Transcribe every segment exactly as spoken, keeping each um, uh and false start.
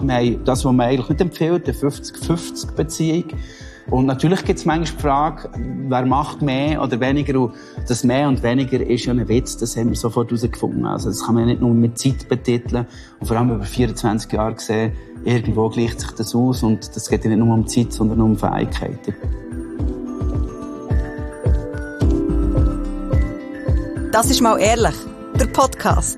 Wir haben das, was man eigentlich nicht empfiehlt, eine fünfzig fünfzig Beziehung. Und natürlich gibt es manchmal die Frage, wer macht mehr oder weniger. Und das Mehr und Weniger ist ja ein Witz, das haben wir sofort herausgefunden. Also das kann man ja nicht nur mit Zeit betiteln. Und vor allem über vierundzwanzig Jahre gesehen, irgendwo gleicht sich das aus. Und das geht ja nicht nur um Zeit, sondern um Fähigkeiten. Das ist «Mal ehrlich», der Podcast.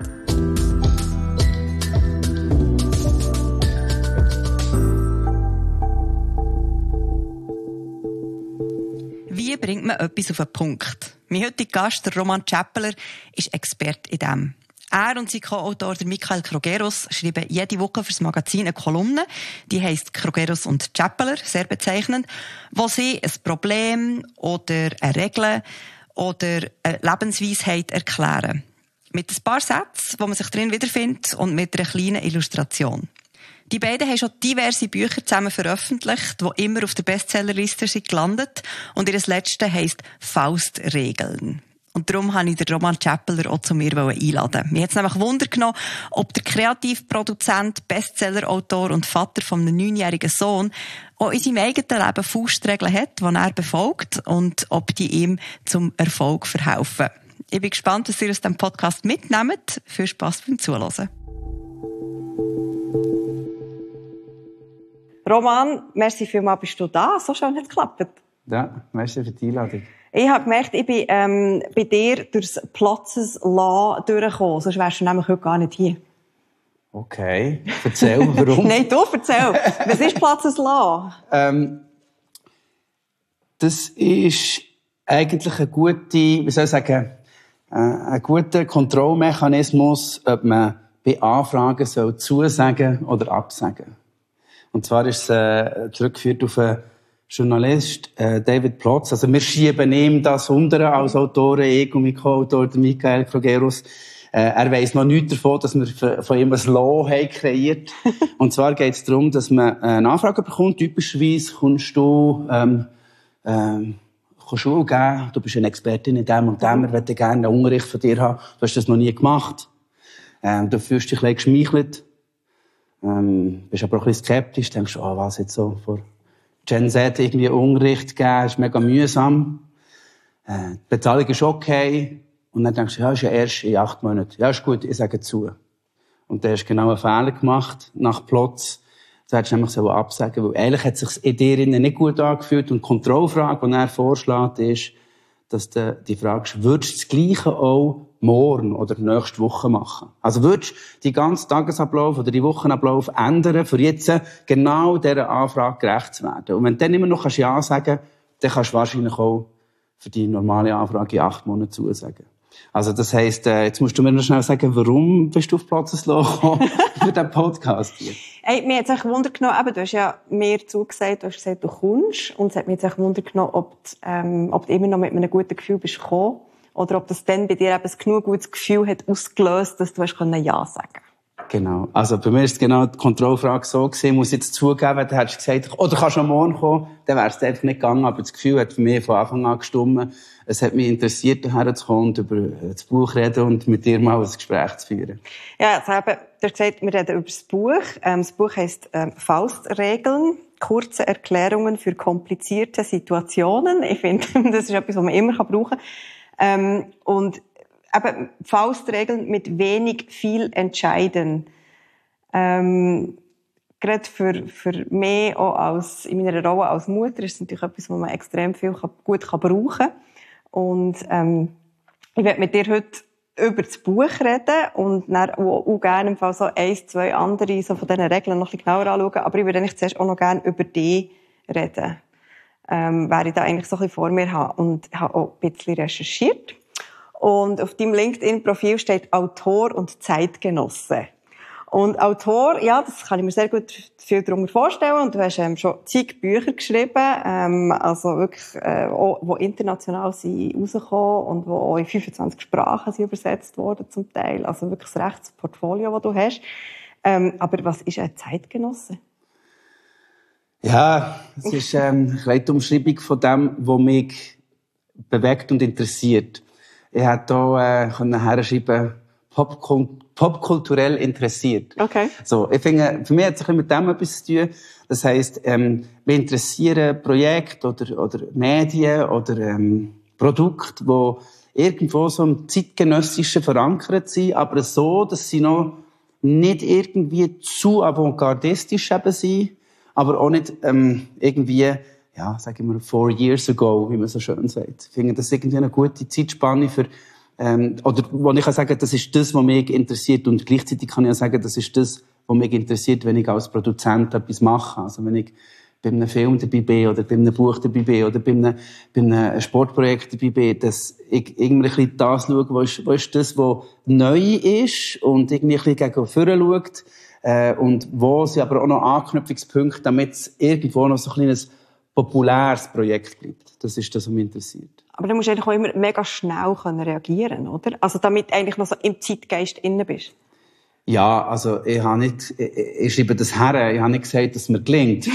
Wie bringt man etwas auf den Punkt? Mein heutiger Gast, der Roman Tschäppeler, ist Experte in dem. Er und sein Co-Autor, der Michael Krogeros, schreiben jede Woche fürs Magazin eine Kolumne, die heisst «Krogeros und Tschäppeler», sehr bezeichnend, wo sie ein Problem oder eine Regel oder eine Lebensweisheit erklären. Mit ein paar Sätzen, wo man sich drin wiederfindet und mit einer kleinen Illustration. Die beiden haben schon diverse Bücher zusammen veröffentlicht, die immer auf der Bestsellerliste sind gelandet. Und ihr letztes heisst «Faustregeln». Und darum habe ich den Roman Tschäppeler auch zu mir einladen. Mir hat es nämlich Wunder genommen, ob der Kreativproduzent, Bestsellerautor und Vater von einem neunjährigen Sohn auch in seinem eigenen Leben Faustregeln hat, die er befolgt und ob die ihm zum Erfolg verhelfen. Ich bin gespannt, was ihr aus diesem Podcast mitnehmt. Viel Spass beim Zuhören. Roman, merci vielmals, bist du da. So schön hat es geklappt. Ja, merci für die Einladung. Ich habe gemerkt, ich bin ähm, bei dir durchs Platzes Law durchgekommen. Sonst wärst du nämlich heute gar nicht hier. Okay, erzähl, warum? Nein, du erzähl. Was ist Platzes Law? Ähm, das ist eigentlich eine gute, wie soll ich sagen, äh, ein guter Kontrollmechanismus, ob man bei Anfragen soll zusagen oder absagen. Und zwar ist es äh, zurückgeführt auf einen Journalist, äh, David Plotz. Also wir schieben ihm das unter als Autoren, ich und mein Co-Autor, Michael Krogeros. Äh, er weiss noch nichts davon, dass wir von ihm ein Law haben kreiert. Und zwar geht es darum, dass man eine Anfrage bekommt. Typischerweise kommst du, ähm, ähm, kannst Schule geben. Du bist eine Expertin in dem und dem. Wir möchten gerne einen Unterricht von dir haben. Du hast das noch nie gemacht. Ähm, du fühlst dich ein bisschen geschmeichelt. Ähm, bist aber auch ein bisschen skeptisch. Denkst, oh, was jetzt so vor Gen Z irgendwie Unterricht geben, ist mega mühsam. Äh, die Bezahlung ist okay. Und dann denkst du, ja, ist ja erst in acht Monaten. Ja, ist gut, ich sage zu. Und der hast genau einen Fehler gemacht, nach Plotz. Du hättest nämlich so absagen, weil eigentlich hat es sich in dir nicht gut angefühlt. Und die Kontrollfrage, die er vorschlägt, ist, dass du die fragst, würdest du das Gleiche auch morgen oder nächste Woche machen? Also würdest du die ganzen Tagesablauf oder die Wochenablauf ändern, für jetzt genau dieser Anfrage gerecht zu werden? Und wenn du dann immer noch Ja sagen kannst, dann kannst du wahrscheinlich auch für die normale Anfrage in acht Monaten zusagen. Also das heisst, jetzt musst du mir noch schnell sagen, warum bist du auf Platzesloh gekommen für diesen Podcast hier? Hey, mir hat es echt Wunder genommen, eben, du hast ja mir zugesagt, du hast gesagt, du kommst. Und es hat mir jetzt echt Wunder genommen, ob du, ähm, ob du immer noch mit einem guten Gefühl bist gekommen. Oder ob das dann bei dir eben ein genug gutes Gefühl hat ausgelöst, dass du hast Ja sagen konntest. Genau. Also bei mir ist genau die Kontrollfrage so gewesen, muss ich jetzt zugeben, wenn du hättest gesagt, oh, du kannst noch morgen kommen, dann wäre es einfach nicht gegangen. Aber das Gefühl hat für mich von Anfang an gestimmt. Es hat mich interessiert, daher zu kommen und über das Buch reden und mit dir mal ein Gespräch zu führen. Ja, also eben, du hast gesagt, wir reden über das Buch. Ähm, das Buch heisst ähm, «Faustregeln». Kurze Erklärungen für komplizierte Situationen. Ich finde, das ist etwas, was man immer brauchen kann. Ähm, und eben Faustregeln mit wenig viel entscheiden. Ähm, gerade für, für mich auch als, in meiner Rolle als Mutter ist es natürlich etwas, was man extrem viel kann, gut kann brauchen kann. Und, ähm, ich werde mit dir heute über das Buch reden und dann auch, auch gerne im Fall so eins, zwei andere so von diesen Regeln noch ein bisschen genauer anschauen. Aber ich würde eigentlich zuerst auch noch gerne über dich reden. Ähm, wer ich da eigentlich so ein bisschen vor mir habe. Und ich habe auch ein bisschen recherchiert. Und auf deinem LinkedIn-Profil steht Autor und Zeitgenosse. Und Autor, ja, das kann ich mir sehr gut viel darunter vorstellen. Und du hast ähm, schon zig Bücher geschrieben, ähm, also wirklich, äh, auch, die international sind rausgekommen und die auch in fünfundzwanzig Sprachen sind übersetzt worden zum Teil. Also wirklich das rechtes Portfolio, das du hast. Ähm, aber was ist ein Zeitgenosse? Ja, es ist ähm, eine kleine Umschreibung von dem, was mich bewegt und interessiert. Ich hätte hier äh, herschreiben Popkult- popkulturell interessiert. Okay. So, ich finde, für mich hat es mit dem etwas zu tun. Das heisst, ähm, wir interessieren Projekte oder, oder Medien oder ähm, Produkte, die irgendwo so im Zeitgenössischen verankert sind, aber so, dass sie noch nicht irgendwie zu avantgardistisch eben sind, aber auch nicht ähm, irgendwie, ja, sagen wir, four years ago, wie man so schön sagt. Ich finde, das ist irgendwie eine gute Zeitspanne für, ähm, oder wo ich kann sagen, das ist das, was mich interessiert, und gleichzeitig kann ich auch sagen, das ist das, was mich interessiert, wenn ich als Produzent etwas mache. Also wenn ich bei einem Film dabei bin, oder bei einem Buch dabei bin, oder bei einem, bei einem Sportprojekt dabei bin, dass ich irgendwie ein bisschen das schaue, wo ist, wo ist das, was neu ist, und irgendwie ein bisschen gegen vorne schaut, äh, und wo sind aber auch noch Anknüpfungspunkte, damit es irgendwo noch so ein kleines populäres Projekt bleibt. Das ist das, was mich interessiert. Aber du musst eigentlich auch immer mega schnell können reagieren, oder? Also damit du eigentlich noch so im Zeitgeist inne bist. Ja, also ich habe nicht, ich, ich schreibe das her, ich habe nicht gesagt, dass es mir gelingt.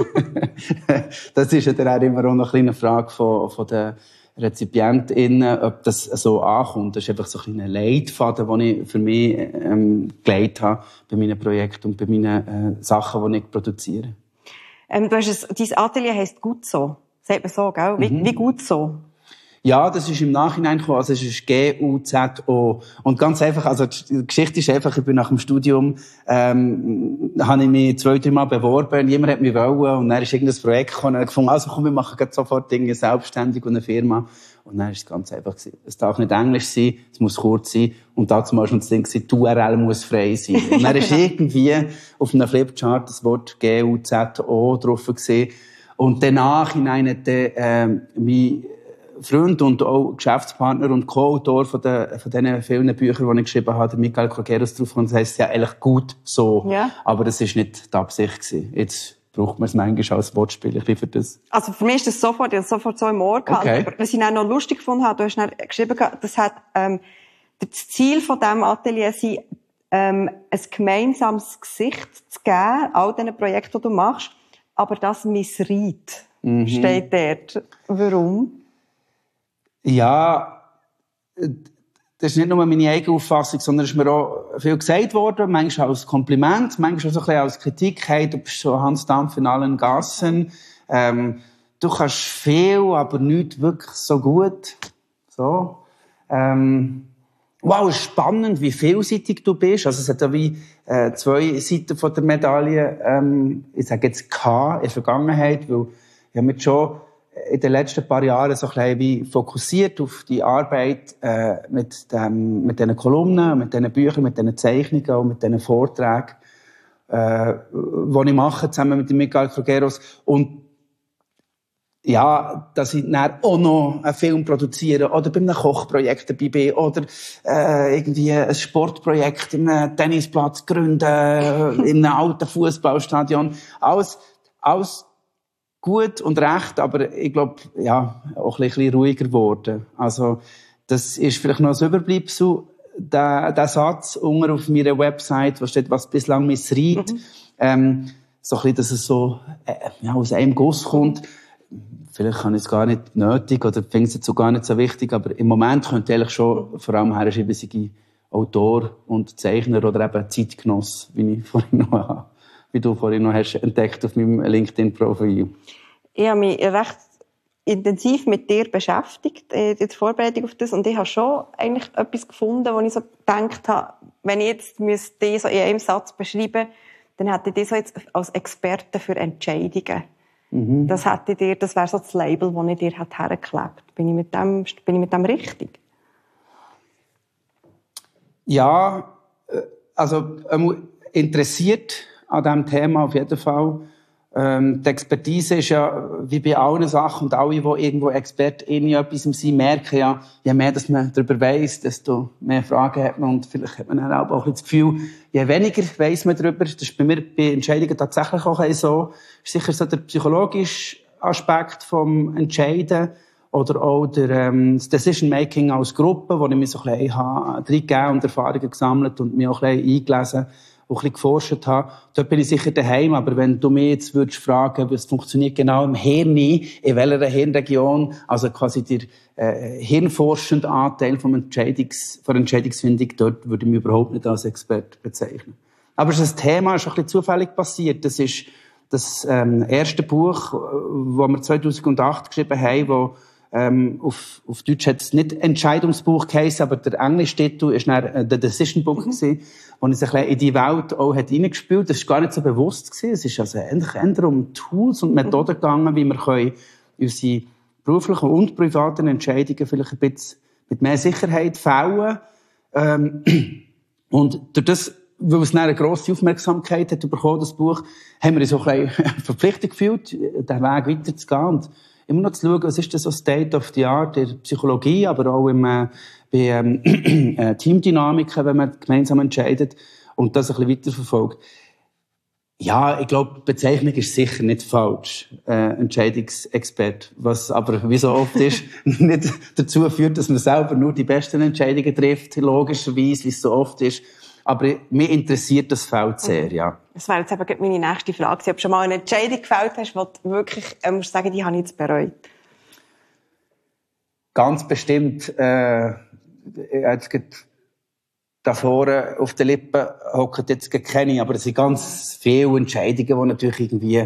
Das ist ja dann auch immer auch noch eine kleine Frage von, von den RezipientInnen, ob das so ankommt. Das ist einfach so ein kleiner Leitfaden, den ich für mich ähm, gelegt habe bei meinen Projekten und bei meinen äh, Sachen, die ich produziere. Ähm, du hast es, dein Atelier heisst «Gut so». Sagt man so, gell? Wie, mhm. wie gut so? Ja, das ist im Nachhinein gekommen. Also es ist G U Z O. Und ganz einfach, also die Geschichte ist einfach, ich bin nach dem Studium, ähm, habe ich mich zwei, drei Mal beworben, niemand hat mich wollen, und dann ist irgendein Projekt gekommen, und ich gefunden, also komm, wir machen jetzt sofort Dinge selbstständig und eine Firma. Und dann ist es ganz einfach gewesen. Es darf nicht Englisch sein, es muss kurz sein, und dazu mal schon das Ding gewesen, die U R L muss frei sein. Und dann ist irgendwie auf einem Flipchart das Wort G U Z O drauf gewesen. Und danach hinein hat dann, ähm, mein Freund und auch Geschäftspartner und Co-Autor von den, von diesen vielen Büchern, die ich geschrieben habe, der Michael Corqueros, drauf, und das heisst ja eigentlich «Gut so». Ja. Aber das war nicht die Absicht gewesen. Jetzt braucht man es manchmal als Wortspiel, ich bin für das. Also für mich ist das sofort, ich habe sofort so im Ohr gehabt. Okay. Aber was ich dann noch lustig gefunden habe, du hast dann geschrieben, das hat, ähm, das Ziel von diesem Atelier sei, ähm, ein gemeinsames Gesicht zu geben, all diesen Projekten, die du machst, aber das missreit, mhm. steht dort. Warum? Ja, das ist nicht nur meine eigene Auffassung, sondern es ist mir auch viel gesagt worden, manchmal als Kompliment, manchmal auch so ein bisschen als Kritik. Hey, du bist so Hans Dampf in allen Gassen, ähm, du kannst viel, aber nicht wirklich so gut. So. Ähm, wow, spannend, wie vielseitig du bist. Also es hat ja wie äh, zwei Seiten von der Medaille, ähm, ich sage jetzt K in der Vergangenheit, weil ich habe mich schon in den letzten paar Jahren so ein bisschen wie fokussiert auf die Arbeit äh, mit dem, mit diesen Kolumnen, mit diesen Büchern, mit diesen Zeichnungen und mit diesen Vorträgen, äh, die ich mache, zusammen mit dem Michael Corqueros. Und ja, dass ich dann auch noch einen Film produziere oder bei einem Kochprojekt dabei bin oder äh, irgendwie ein Sportprojekt in einem Tennisplatz gründen, in einem alten Fußballstadion. Alles, alles gut und recht, aber ich glaube, ja, auch ein bisschen ruhiger geworden. Also, das ist vielleicht noch ein Überbleibsel, der, der Satz unten auf meiner Website, wo steht, was bislang missreit, mhm. ähm, so ein bisschen, dass es so, äh, ja, aus einem Guss kommt. Vielleicht habe ich es gar nicht nötig oder finde es jetzt so gar nicht so wichtig, aber im Moment könnte ich eigentlich schon vor allem herschreiben, sei ich Autor und Zeichner oder eben Zeitgenoss, wie ich vorhin noch habe. Wie du vorhin noch hast entdeckt auf meinem LinkedIn-Profil. Ich habe mich recht intensiv mit dir beschäftigt, in der Vorbereitung auf das, und ich habe schon eigentlich etwas gefunden, wo ich so gedacht habe, wenn ich jetzt dich so in einem Satz beschreiben, dann hätte ich dich so jetzt als Experte für Entscheidungen. Mhm. Das hätte dir, das wäre so das Label, das ich dir hergeklebt. Bin ich mit dem, bin ich mit dem richtig? Ja, also interessiert an diesem Thema auf jeden Fall. Ähm, die Expertise ist ja, wie bei allen Sachen, und alle, die irgendwo ExpertInnen in etwas sind, merken ja, je mehr dass man darüber weiss, desto mehr Fragen hat man, und vielleicht hat man dann auch ein bisschen das Gefühl, je weniger weiss man darüber. Das ist bei mir bei Entscheidungen tatsächlich auch so. Das ist sicher so der psychologische Aspekt vom Entscheiden oder auch der, ähm, das Decision-Making als Gruppe, wo ich mich so ein bisschen reingegeben und Erfahrungen gesammelt und mich auch ein bisschen eingelesen. ein bisschen geforscht habe. Dort bin ich sicher daheim, aber wenn du mich jetzt würdest fragen, was funktioniert genau im Hirn, in welcher Hirnregion, also quasi der äh, hirnforschende Anteil vom Entscheidungs, von der Entscheidungsfindung, dort würde ich mich überhaupt nicht als Experte bezeichnen. Aber das Thema ist ein bisschen zufällig passiert. Das ist das ähm, erste Buch, das wir zweitausendacht geschrieben haben, wo ähm, auf, auf Deutsch hat es nicht Entscheidungsbuch geheißen, aber der englische Titel ist dann äh, The Decision Book mhm. gewesen, wo es ein bisschen in die Welt auch hat reingespielt. Das war gar nicht so bewusst gewesen. Es ist also endlich eher um Tools und Methoden gegangen, wie wir können unsere beruflichen und privaten Entscheidungen vielleicht ein bisschen mit mehr Sicherheit fällen. Ähm, und durch das, weil es eine grosse Aufmerksamkeit hat bekommen, das Buch, haben wir uns so ein bisschen verpflichtet gefühlt, den Weg weiterzugehen und immer noch zu schauen, was ist das so State of the Art der Psychologie, aber auch im, äh, bei ähm, äh, Teamdynamiken, wenn man gemeinsam entscheidet und das ein bisschen weiterverfolgt. Ja, ich glaube, die Bezeichnung ist sicher nicht falsch, äh, Entscheidungsexpert, was aber, wie so oft ist, nicht dazu führt, dass man selber nur die besten Entscheidungen trifft, logischerweise, wie es so oft ist. Aber mich interessiert das Feld sehr, ja. Das wäre jetzt eben meine nächste Frage. Ob du schon mal eine Entscheidung gefällt hast, wo du wirklich, äh, musst sagen, die habe ich jetzt bereut? Ganz bestimmt, äh, jetzt geht da vorne auf den Lippen hockt jetzt keine, aber es sind ganz viele Entscheidungen, die natürlich irgendwie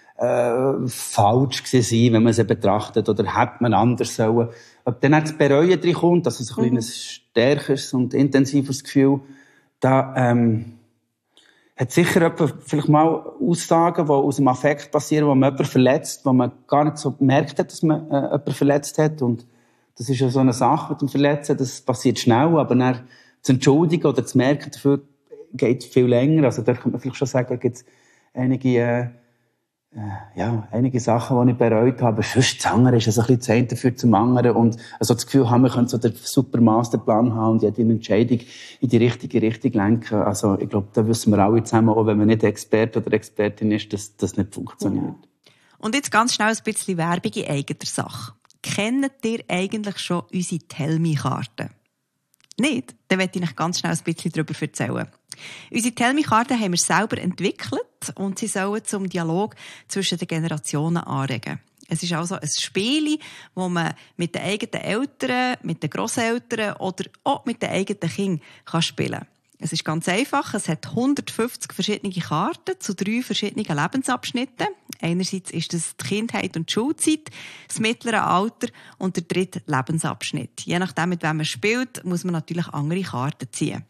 äh, falsch waren, wenn man sie betrachtet, oder hätte man anders sollen. Ob dann das Bereuen drin kommt, dass es ein, mhm. ein stärkeres und intensives Gefühl, da ähm, hat sicher jemand vielleicht mal Aussagen, die aus dem Affekt passieren, wo man jemanden verletzt, wo man gar nicht so gemerkt hat, dass man äh, jemanden verletzt hat. Und das ist ja so eine Sache mit dem Verletzen, das passiert schnell, aber dann zu entschuldigen oder zu merken, dafür geht viel länger. Also da könnte man vielleicht schon sagen, da gibt es einige, äh, äh, ja, einige Sachen, die ich bereut habe. Sonst das andere ist also ein bisschen das eine dafür zum anderen. Und also das Gefühl haben, wir können so den super Masterplan haben und jede Entscheidung in die richtige Richtung lenken. Also ich glaube, da wissen wir alle zusammen, auch wenn man nicht Experte oder Expertin ist, dass das nicht funktioniert. Ja. Und jetzt ganz schnell ein bisschen Werbung in eigener Sache. Kennt ihr eigentlich schon unsere Tell-Me-Karten? Nicht? Dann möchte ich euch ganz schnell ein bisschen darüber erzählen. Unsere Tell-Me-Karten haben wir selber entwickelt und sie sollen zum Dialog zwischen den Generationen anregen. Es ist also ein Spiel, das man mit den eigenen Eltern, mit den Grosseltern oder auch mit den eigenen Kindern spielen kann. Es ist ganz einfach. Es hat hundertfünfzig verschiedene Karten zu drei verschiedenen Lebensabschnitten. Einerseits ist das die Kindheit und die Schulzeit, das mittlere Alter und der dritte Lebensabschnitt. Je nachdem, mit wem man spielt, muss man natürlich andere Karten ziehen.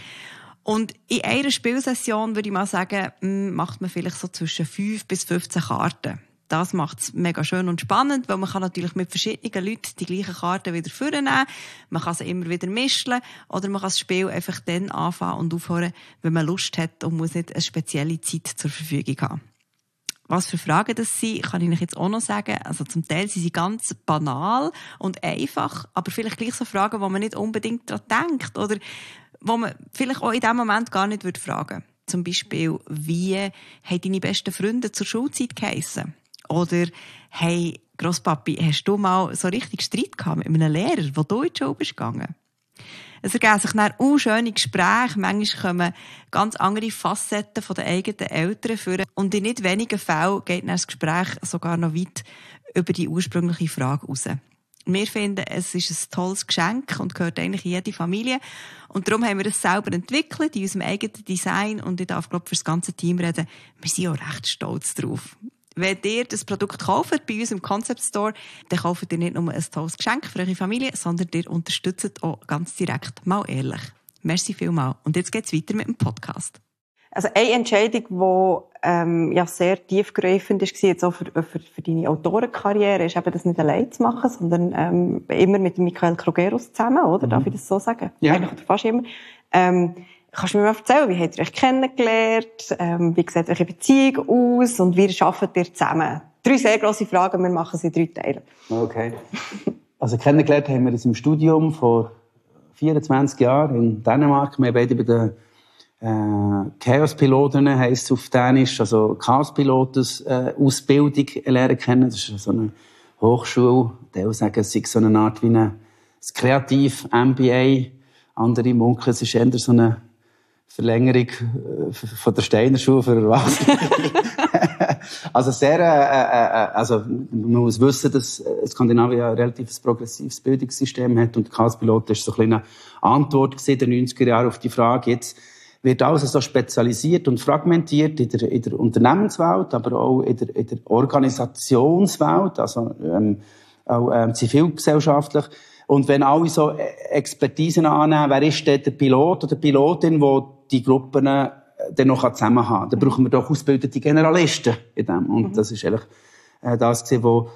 Und in einer Spielsession, würde ich mal sagen, macht man vielleicht so zwischen fünf bis fünfzehn Karten. Das macht es mega schön und spannend, weil man kann natürlich mit verschiedenen Leuten die gleichen Karten wieder vornehmen. Man kann sie immer wieder mischen oder man kann das Spiel einfach dann anfangen und aufhören, wenn man Lust hat und muss nicht eine spezielle Zeit zur Verfügung haben. Was für Fragen das sind, kann ich euch jetzt auch noch sagen. Also zum Teil sind sie ganz banal und einfach, aber vielleicht gleich so Fragen, wo man nicht unbedingt daran denkt oder wo man vielleicht auch in dem Moment gar nicht fragen würde. Zum Beispiel, wie haben deine besten Freunde zur Schulzeit geheissen? Oder, hey, Grosspapi, hast du mal so richtig Streit gehabt mit einem Lehrer, wo du in die Schule bist gegangen? Es ergeben sich dann auch schöne Gespräche. Manchmal kommen ganz andere Facetten von den eigenen Eltern vor. Und in nicht wenigen Fällen geht dann das Gespräch sogar noch weit über die ursprüngliche Frage raus. Wir finden, es ist ein tolles Geschenk und gehört eigentlich in jede Familie. Und darum haben wir es selber entwickelt, in unserem eigenen Design. Und ich darf, glaube ich, für das ganze Team reden. Wir sind auch recht stolz drauf. Wenn ihr das Produkt kauft bei uns im Concept Store, dann kauft ihr nicht nur ein tolles Geschenk für eure Familie, sondern ihr unterstützt auch ganz direkt, mal ehrlich. Merci vielmals. Und jetzt geht's weiter mit dem Podcast. Also eine Entscheidung, die ähm, ja sehr tiefgreifend war, jetzt auch für, für, für deine Autorenkarriere, ist eben das nicht allein zu machen, sondern ähm, immer mit Michael Krogerus zusammen, oder? Mhm. Darf ich das so sagen? Ja. Eigentlich fast immer. Ähm, Kannst du mir mal erzählen, wie habt ihr euch kennengelernt? Ähm, wie sieht eure Beziehung aus? Und wie arbeitet ihr zusammen? Drei sehr grosse Fragen, wir machen sie in drei Teilen. Okay. Also kennengelernt haben wir uns im Studium vor vierundzwanzig Jahren in Dänemark. Wir haben beide bei den äh, Chaos-Piloten, heisst es auf Dänisch, also Chaos-Piloten-Ausbildung äh, lernen kennen. Das ist so eine Hochschule. Die sagen, es sei so eine Art wie ein Kreativ-M B A. Andere munkeln, es ist eher so eine Verlängerung von der Steiner Schule für Erwachsene. Also sehr, äh, äh, also man muss wissen, dass Skandinavien ein relativ progressives Bildungssystem hat und der Chaospilot ist so eine kleine Antwort in den neunziger Jahren auf die Frage. Jetzt wird alles so spezialisiert und fragmentiert in der, in der Unternehmenswelt, aber auch in der, in der Organisationswelt, also ähm, auch ähm, zivilgesellschaftlich. Und wenn alle so Expertisen annehmen, wer ist denn der Pilot oder die Pilotin, wo die Gruppen äh, dann noch zusammen haben, dann brauchen wir doch ausgebildete Generalisten in dem. Und mhm. das ist eigentlich äh, das gewesen, wo,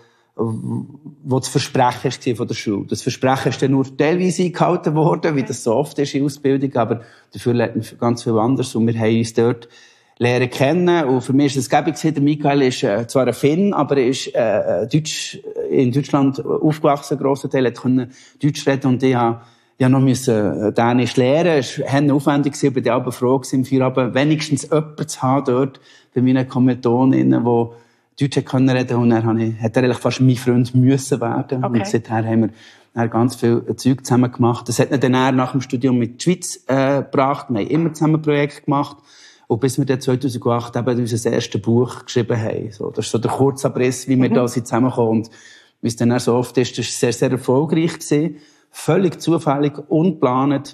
wo das Versprechen war von der Schule. Das Versprechen ist dann nur teilweise eingehalten worden, wie das so oft ist in Ausbildung, aber dafür lernt man ganz viel anderes. Und wir haben uns dort lernen kennen. Und für mich ist es gäbig gewesen, der Michael ist äh, zwar ein Finn, aber er ist äh, Deutsch, in Deutschland aufgewachsen, ein grosser Teil, hat können Deutsch reden und ich habe ja noch müssen Dänisch lernen. Es war aufwendig gewesen, aber ich war aber froh gewesen, im Feierabend wenigstens jemanden zu haben dort, bei meinen Kommilitoninnen, die Deutsch können reden. Und dann habe ich, hat er eigentlich fast mein Freund müssen werden. Okay. Und seither haben wir dann ganz viel Zeug zusammen gemacht. Das hat ihn dann nach dem Studium mit der Schweiz äh, gebracht. Wir haben immer zusammen Projekte gemacht. Und bis wir dann zweitausendacht eben unser erstes Buch geschrieben haben. So, das ist so der Kurzabriss, wie wir mhm. da zusammenkommen. Und wie es dann auch so oft ist, das war sehr, sehr erfolgreich gewesen. Völlig zufällig, unplanend.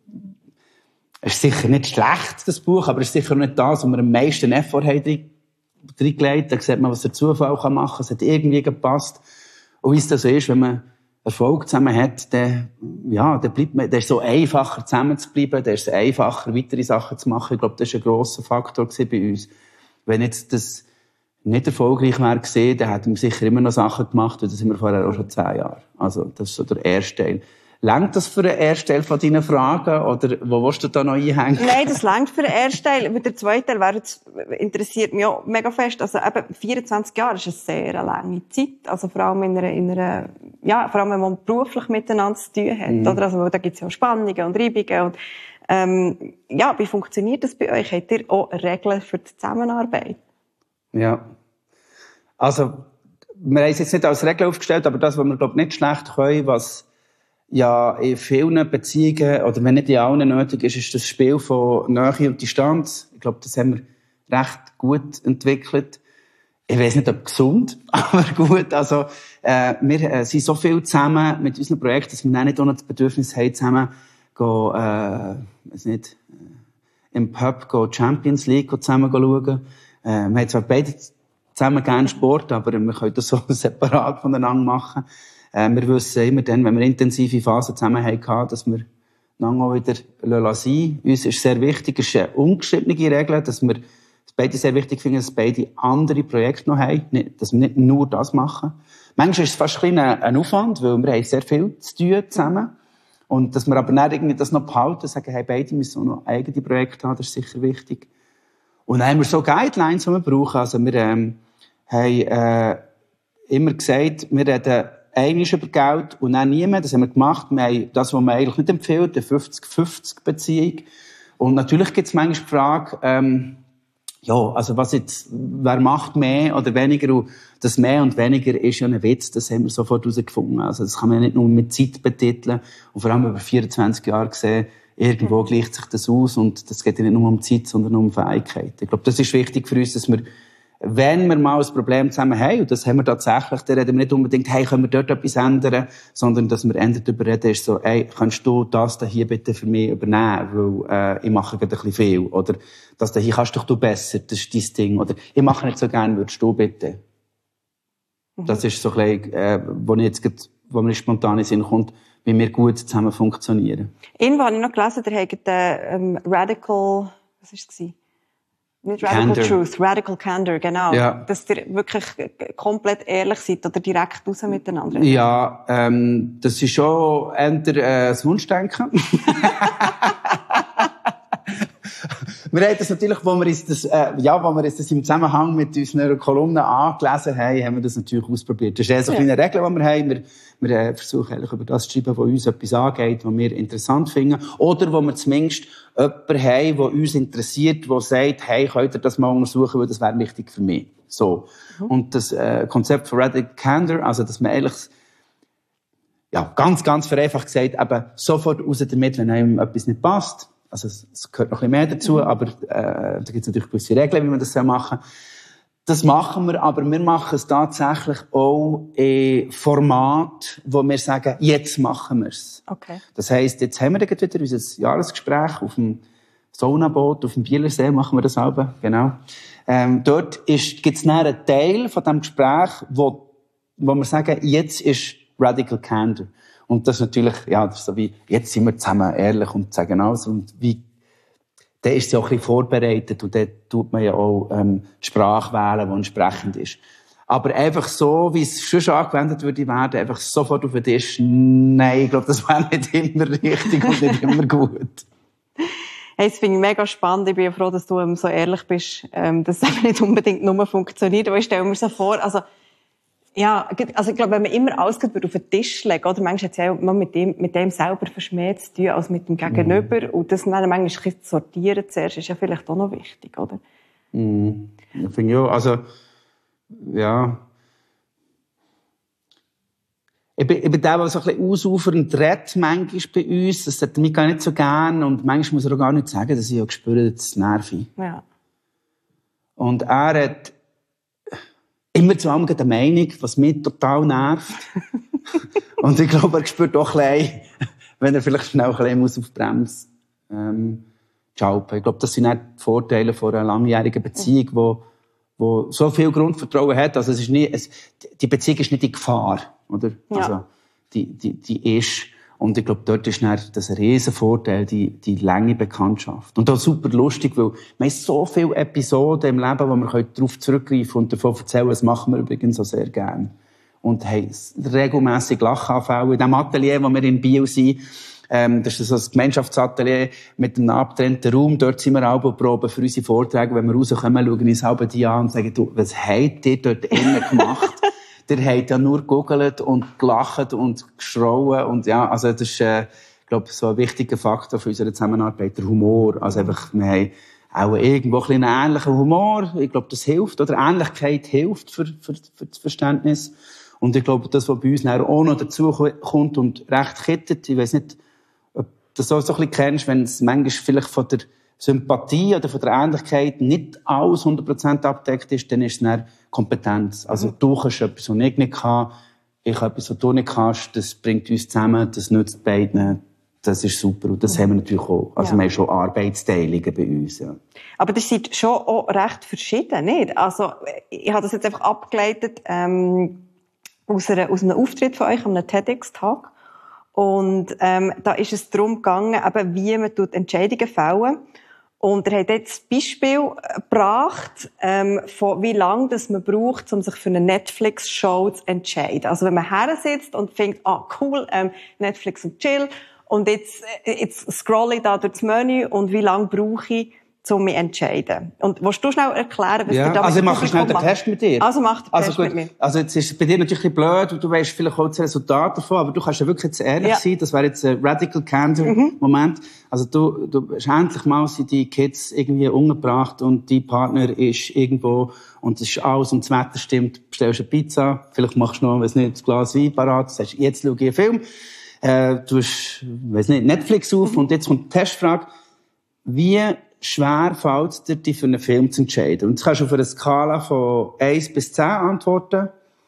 Es ist sicher nicht schlecht, das Buch, aber es ist sicher nicht das, wo wir am meisten Effort haben reingelegt. Da sieht man, was der Zufall machen kann. Es hat irgendwie gepasst. Und wie es das so ist, wenn man Erfolg zusammen hat, dann, ja, dann bleibt man, dann ist es so einfacher zusammen zu bleiben, dann ist es einfacher, weitere Sachen zu machen. Ich glaube, das war ein grosser Faktor bei uns. Wenn jetzt das nicht erfolgreich wäre gewesen, dann hätten wir sicher immer noch Sachen gemacht, und das sind wir vorher auch schon zehn Jahre. Also, das ist so der erste Teil. Längt das für den ersten Teil von deinen Fragen, oder wo willst du da noch einhängen? Nein, das längt für den ersten Teil. Mit der zweiten Teil wäre jetzt, interessiert mich auch mega fest. Also eben vierundzwanzig Jahre ist eine sehr lange Zeit. Also vor allem in einer, in einer, ja, vor allem wenn man beruflich miteinander zu tun hat, mhm. oder? Also da gibt's ja Spannungen und Reibungen und, ähm, ja, wie funktioniert das bei euch? Habt ihr auch Regeln für die Zusammenarbeit? Ja. Also, wir haben es jetzt nicht als Regel aufgestellt, aber das, was wir, glaube ich, nicht schlecht können, was ja in vielen Beziehungen, oder wenn nicht in allen nötig ist, ist das Spiel von Nähe und Distanz. Ich glaube, das haben wir recht gut entwickelt. Ich weiss nicht, ob gesund, aber gut. Also, äh, wir äh, sind so viel zusammen mit unseren Projekten, dass wir auch nicht ohne das Bedürfnis haben, zusammen gehen, äh, weiss nicht, äh, im Pub gehen, Champions League zusammen schauen. Äh, wir haben zwar beide zusammen gerne Sport, aber wir können das so separat voneinander machen. Äh, wir wissen immer dann, wenn wir intensive Phasen zusammen hatten, dass wir dann auch wieder lassen. Uns ist sehr wichtig, es ist eine ungeschriebene Regel, dass wir es beide sehr wichtig finden, dass beide andere Projekte noch haben, nicht, dass wir nicht nur das machen. Manchmal ist es fast ein, ein Aufwand, weil wir haben sehr viel zu tun zusammen. Und dass wir aber nicht irgendwie das noch behalten, sagen, hey, beide müssen auch noch eigene Projekte haben, das ist sicher wichtig. Und dann haben wir so Guidelines, die wir brauchen. Also wir ähm, haben äh, immer gesagt, wir reden einmal über Geld und dann nie mehr. Das haben wir gemacht. Wir haben das, was man eigentlich nicht empfiehlt, eine fünfzig fünfzig Beziehung. Und natürlich gibt es manchmal die Frage, ähm, ja, also was jetzt, wer macht mehr oder weniger? Und das mehr und weniger ist ja ein Witz, das haben wir sofort herausgefunden. Also das kann man ja nicht nur mit Zeit betiteln. Und vor allem über vierundzwanzig Jahre gesehen, irgendwo mhm. gleicht sich das aus. Und das geht ja nicht nur um Zeit, sondern um Fähigkeiten. Ich glaube, das ist wichtig für uns, dass wir, wenn wir mal ein Problem zusammen haben, und das haben wir tatsächlich, dann reden wir nicht unbedingt, hey, können wir dort etwas ändern, sondern dass wir ändern darüber reden, ist so, hey, kannst du das da hier bitte für mich übernehmen, weil äh, ich mache gerade ein bisschen viel, oder das da hier kannst doch du besser, das ist dein Ding, oder ich mache nicht so gerne, würdest du bitte. Mhm. Das ist so ein bisschen, äh, wo ich jetzt grad, wo mir spontan in den Sinn kommt, wie wir gut zusammen funktionieren. Irgendwo habe ich noch gelesen, der hat ähm, Radical, was war es? Nicht Radical Candor. Truth, Radical Candor, genau. Ja. Dass ihr wirklich komplett ehrlich seid oder direkt raus miteinander. Ja, ähm, das ist schon eher äh, das Wunschdenken. Wir haben das natürlich, wo wir uns das, äh, ja, wo wir uns das im Zusammenhang mit unseren Kolumnen angelesen haben, haben wir das natürlich ausprobiert. Das ist eher so eine kleine Regel, die wir haben. Wir, wir äh, versuchen eigentlich über das zu schreiben, was uns etwas angeht, was wir interessant finden. Oder wo wir zumindest jemanden haben, der uns interessiert, der sagt, hey, könnt ihr das mal untersuchen, weil das wäre wichtig für mich. So. Mhm. Und das äh, Konzept von Radical Candor, also dass man eigentlich, ja, ganz, ganz vereinfacht gesagt, eben sofort raus damit, wenn einem etwas nicht passt. also es, es gehört noch ein bisschen mehr dazu, mhm. aber äh, da gibt es natürlich gewisse Regeln, wie man das machen soll. Das machen wir, aber wir machen es tatsächlich auch in Format, wo wir sagen, jetzt machen wir es. Okay. Das heisst, jetzt haben wir wieder unser Jahresgespräch auf dem Saunaboot, auf dem Bielersee machen wir das auch, genau. Ähm, dort gibt es einen Teil von diesem Gespräch, wo, wo wir sagen, jetzt ist Radical Candor. Und das ist natürlich, ja, das ist so wie, jetzt sind wir zusammen ehrlich und sagen alles. Und wie, dann ist sie auch ein bisschen vorbereitet und dann tut man ja auch ähm, die Sprache wählen, die entsprechend ist. Aber einfach so, wie es schon schon angewendet würde werden, einfach sofort auf den Tisch, nein, ich glaube, das wäre nicht immer richtig und nicht immer gut. Hey, das finde ich mega spannend. Ich bin ja froh, dass du ähm, so ehrlich bist, ähm, dass es nicht unbedingt nur funktioniert. Aber ich stelle mir so vor, also, ja, also ich glaube, wenn man immer alles auf den Tisch legt, oder manchmal hat es ja auch mit dem, mit dem selber verschmäht zu tun, als mit dem Gegenüber. Mm. Und das dann manchmal ein bisschen sortieren zuerst, ist ja vielleicht auch noch wichtig, oder? Mm. Ich finde ja, also, ja. Ich bin, ich bin der, der so ein bisschen ausufernd redet, manchmal bei uns. Das hat mich gar nicht so gern. Und manchmal muss er auch gar nicht sagen, dass ich auch spüre, dass es nervig. Ja. Und er hat immer zu allem eine Meinung, was mich total nervt. Und ich glaube, er spürt auch ein bisschen, wenn er vielleicht schnell ein bisschen muss auf die Bremse ähm, schalten. Ich glaube, das sind auch die Vorteile von einer langjährigen Beziehung, wo, wo so viel Grundvertrauen hat. Also es ist nicht, es, die Beziehung ist nicht in Gefahr, oder? Ja. Also die, die, die ist. Und ich glaube, dort ist dann das ein Riesenvorteil, die, die lange Bekanntschaft. Und auch super lustig, weil wir haben so viele Episoden im Leben, wo wir darauf zurückgreifen können und davon erzählen. Das machen wir übrigens auch sehr gerne. Und haben regelmässig Lachanfälle. In dem Atelier, wo wir in Biel sind, ähm, das ist so ein Gemeinschaftsatelier mit einem abgetrennten Raum. Dort sind wir auch proben für unsere Vorträge. Wenn wir rauskommen, schauen uns selber die an und sagen, du, was habt ihr dort innen gemacht? Der hat ja nur gegoogelt und gelacht und geschrauen. Und ja, also das ist, äh, glaube so ein wichtiger Faktor für unsere Zusammenarbeit, der Humor. Also einfach, wir haben auch irgendwo ein bisschen einen ähnlichen Humor. Ich glaube, das hilft. Oder Ähnlichkeit hilft für, für, für das Verständnis. Und ich glaube, das, was bei uns auch noch dazu kommt und recht kittet, ich weiss nicht, ob du das auch so ein bisschen kennst, wenn es manchmal vielleicht von der Sympathie oder von der Ähnlichkeit nicht alles hundert Prozent abdeckt ist, dann ist es eine Kompetenz. Also mhm. du kannst etwas, was ich nicht kann, ich kann etwas, was du nicht kannst, das bringt uns zusammen, das nützt beiden, das ist super. Und das mhm. haben wir natürlich auch. Also ja. wir haben schon Arbeitsteilungen bei uns. Ja. Aber das ist schon auch recht verschieden, nicht? Also ich habe das jetzt einfach abgeleitet ähm, aus, einer, aus einem Auftritt von euch, an einem TEDx-Tag. Und ähm, da ist es darum gegangen, eben, wie man Entscheidungen fällen. Und er hat jetzt das Beispiel gebracht, ähm, von wie lange das man braucht, um sich für eine Netflix-Show zu entscheiden. Also wenn man her sitzt und denkt, ah cool, ähm, Netflix und Chill, und jetzt, jetzt scrolle ich da durch das Menü und wie lange brauche ich, um mich zu entscheiden. Und willst du schnell erklären, was ja, du da also ich mache schnell den Test mit dir. Also mach den also Test gut. mit mir. Also jetzt ist es bei dir natürlich ein bisschen blöd und du weißt vielleicht auch das Resultat davon, aber du kannst ja wirklich jetzt ehrlich ja. sein. Das wäre jetzt ein Radical Candor mhm. Moment. Also du, du hast endlich mal sind die Kids irgendwie umgebracht und dein Partner ist irgendwo und es ist alles und das Wetter stimmt, bestellst eine Pizza, vielleicht machst du noch, weiss nicht, ein Glas Wein parat, sagst, jetzt schau ich einen Film, äh, du hast, weiss nicht, Netflix auf mhm. und jetzt kommt die Testfrage, wie schwer fällt es dir, dich für einen Film zu entscheiden? Und jetzt kannst du auf einer Skala von eins bis zehn antworten.